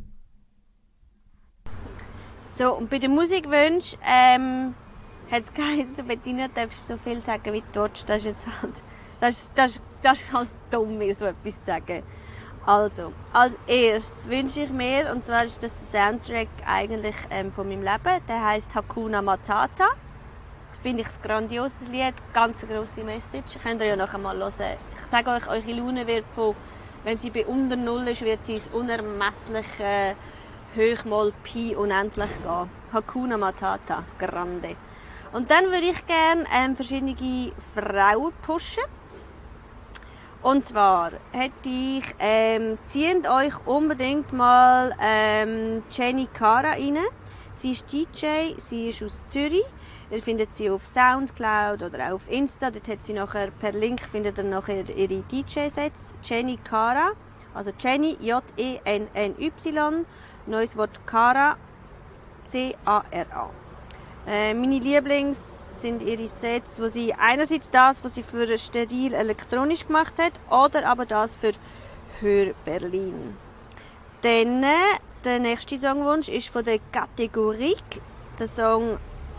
So, und bei den Musikwünschen hat es geheißen, Bettina, darfst du so viel sagen wie du willst. Das ist jetzt halt, das ist halt dumm, mir so etwas zu sagen. Also, als erstes wünsche ich mir, und zwar ist das der Soundtrack eigentlich von meinem Leben, der heisst Hakuna Matata. Finde ich ein grandioses Lied, ganz eine grosse Message. Könnt ihr ja nachher mal hören. Ich sage euch, eure Laune wird von Wenn sie bei unter Null ist, wird sie ins unermessliche Hochmal Pi unendlich gehen. Hakuna Matata, grande. Und dann würde ich gerne verschiedene Frauen pushen. Und zwar hätte ich, zieht euch unbedingt mal Jenny Cara rein. Sie ist DJ, sie ist aus Zürich. Ihr findet sie auf Soundcloud oder auch auf Insta. Dort hat sie nachher, per Link findet ihr nachher ihre DJ-Sets. Jenny Cara, also Jenny, Jenny, neues Wort Cara, Cara. Meine Lieblings sind ihre Sets, wo sie einerseits das, was sie für Steril elektronisch gemacht hat, oder aber das für Hör Berlin. Dann der nächste Songwunsch ist von der Kategorie, der Song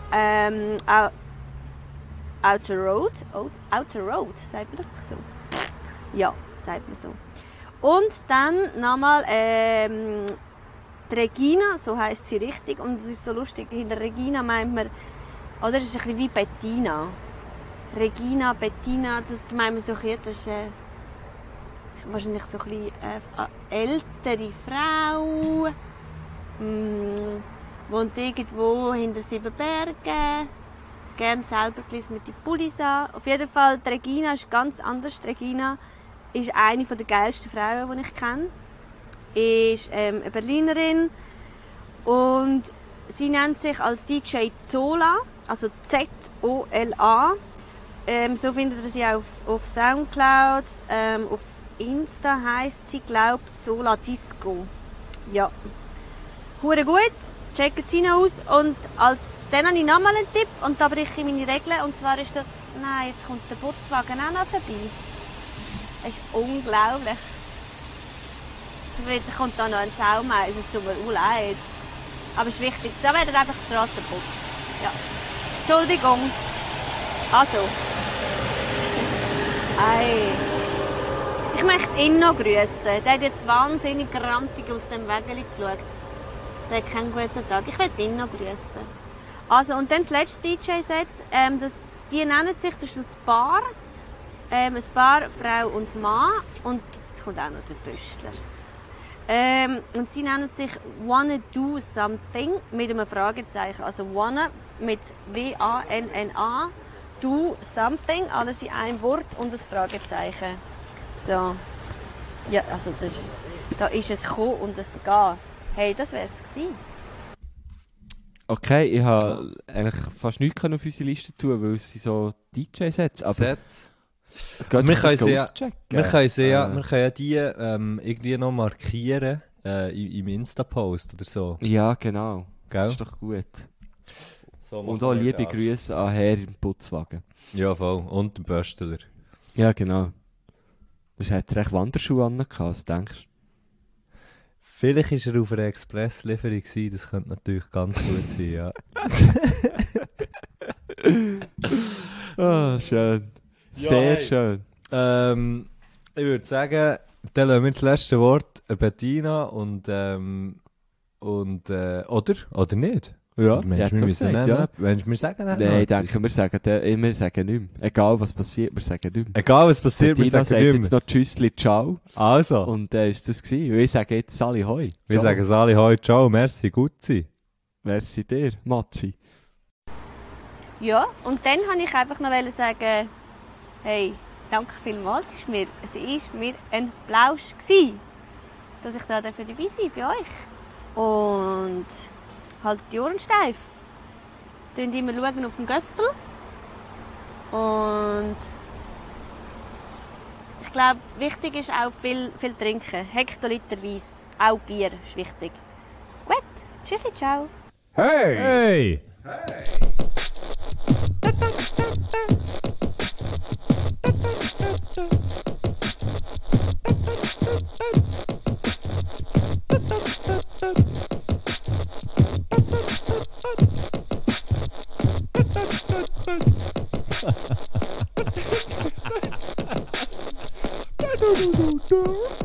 Outer Road. Outer Road, sagt man das so? Ja, sagt man so. Und dann nochmal die Regina, so heisst sie richtig. Und es ist so lustig, hinter Regina meint man, oder es ist ein bisschen wie Bettina. Regina, Bettina, das meint man so ein bisschen, das ist wahrscheinlich so ein bisschen ältere Frau. Wohnt irgendwo hinter 7 Bergen. Gerne selber mit den Pullis an. Auf jeden Fall, die Regina ist ganz anders. Die Regina ist eine der geilsten Frauen, die ich kenne. Ist eine Berlinerin und sie nennt sich als DJ Zola, also Z-O-L-A. So findet ihr sie auch auf Soundcloud. Auf Insta heisst sie, glaubt Zola Disco. Ja. Hure gut, checkt sie noch aus. Und dann habe ich nochmal einen Tipp und da breche ich meine Regeln. Und zwar ist das, nein, jetzt kommt der Putzwagen auch noch vorbei. Das ist unglaublich. Jetzt kommt da noch ein Saumeiser, es tut mir leid. Aber es ist wichtig, da wird einfach die Straße geputzt. Ja. Entschuldigung. Also. Ich möchte ihn noch grüßen. Der hat jetzt wahnsinnig grantig aus dem Wägeli geschaut. Der hat keinen guten Tag. Ich möchte ihn noch grüßen. Also, und dann das letzte DJ-Set. Die nennen sich, das ist ein Paar. Ein Paar, Frau und Mann. Und jetzt kommt auch noch der Büstler. Und sie nennen sich Wanna Do Something mit einem Fragezeichen. Also Wanna mit W-A-N-N-A, Do Something, alles in einem Wort und ein Fragezeichen. So. Ja, also da ist es kommen und es gehen. Hey, das wär's gewesen. Okay, ich habe eigentlich fast nichts auf unsere Liste tun, weil es sind so DJ-Sets. Wir können ja die irgendwie noch markieren im Insta-Post oder so. Ja, genau. Gell? Das ist doch gut. So und auch liebe Grüße an Herr im Putzwagen. Ja, voll. Und den Böstler. Ja, genau. Das hat recht Wanderschuhe angehabt, was denkst du? Vielleicht war er auf einer Expresslieferung, das könnte natürlich ganz gut sein, ja. Oh, schön. Sehr schön. Ich würde sagen, dann lassen wir das letzte Wort Bettina oder nicht? Ja, wir müssen gesagt, ja. Wir sagen nicht. Nein, ich denke, wir sagen nicht mehr. Egal was passiert, wir sagen nicht mehr. Egal was passiert, wir sagen nicht mehr. jetzt noch Tschüssli, ciao. Also. Und ist das gewesen. Ich sage jetzt Sali Hoi. Wir sagen Sali Hoi, ciao, merci, Gutzi. Merci dir, Matzi. Ja, und dann wollte ich einfach noch sagen, hey, danke vielmals. Es war mir ein Plausch, dass ich da dabei sein bei euch. Und haltet die Ohren steif. Schaut immer auf den Göppel. Und ich glaube, wichtig ist auch viel trinken. Hektoliterweise. Auch Bier ist wichtig. Gut, tschüssi, ciao. Hey! Hey!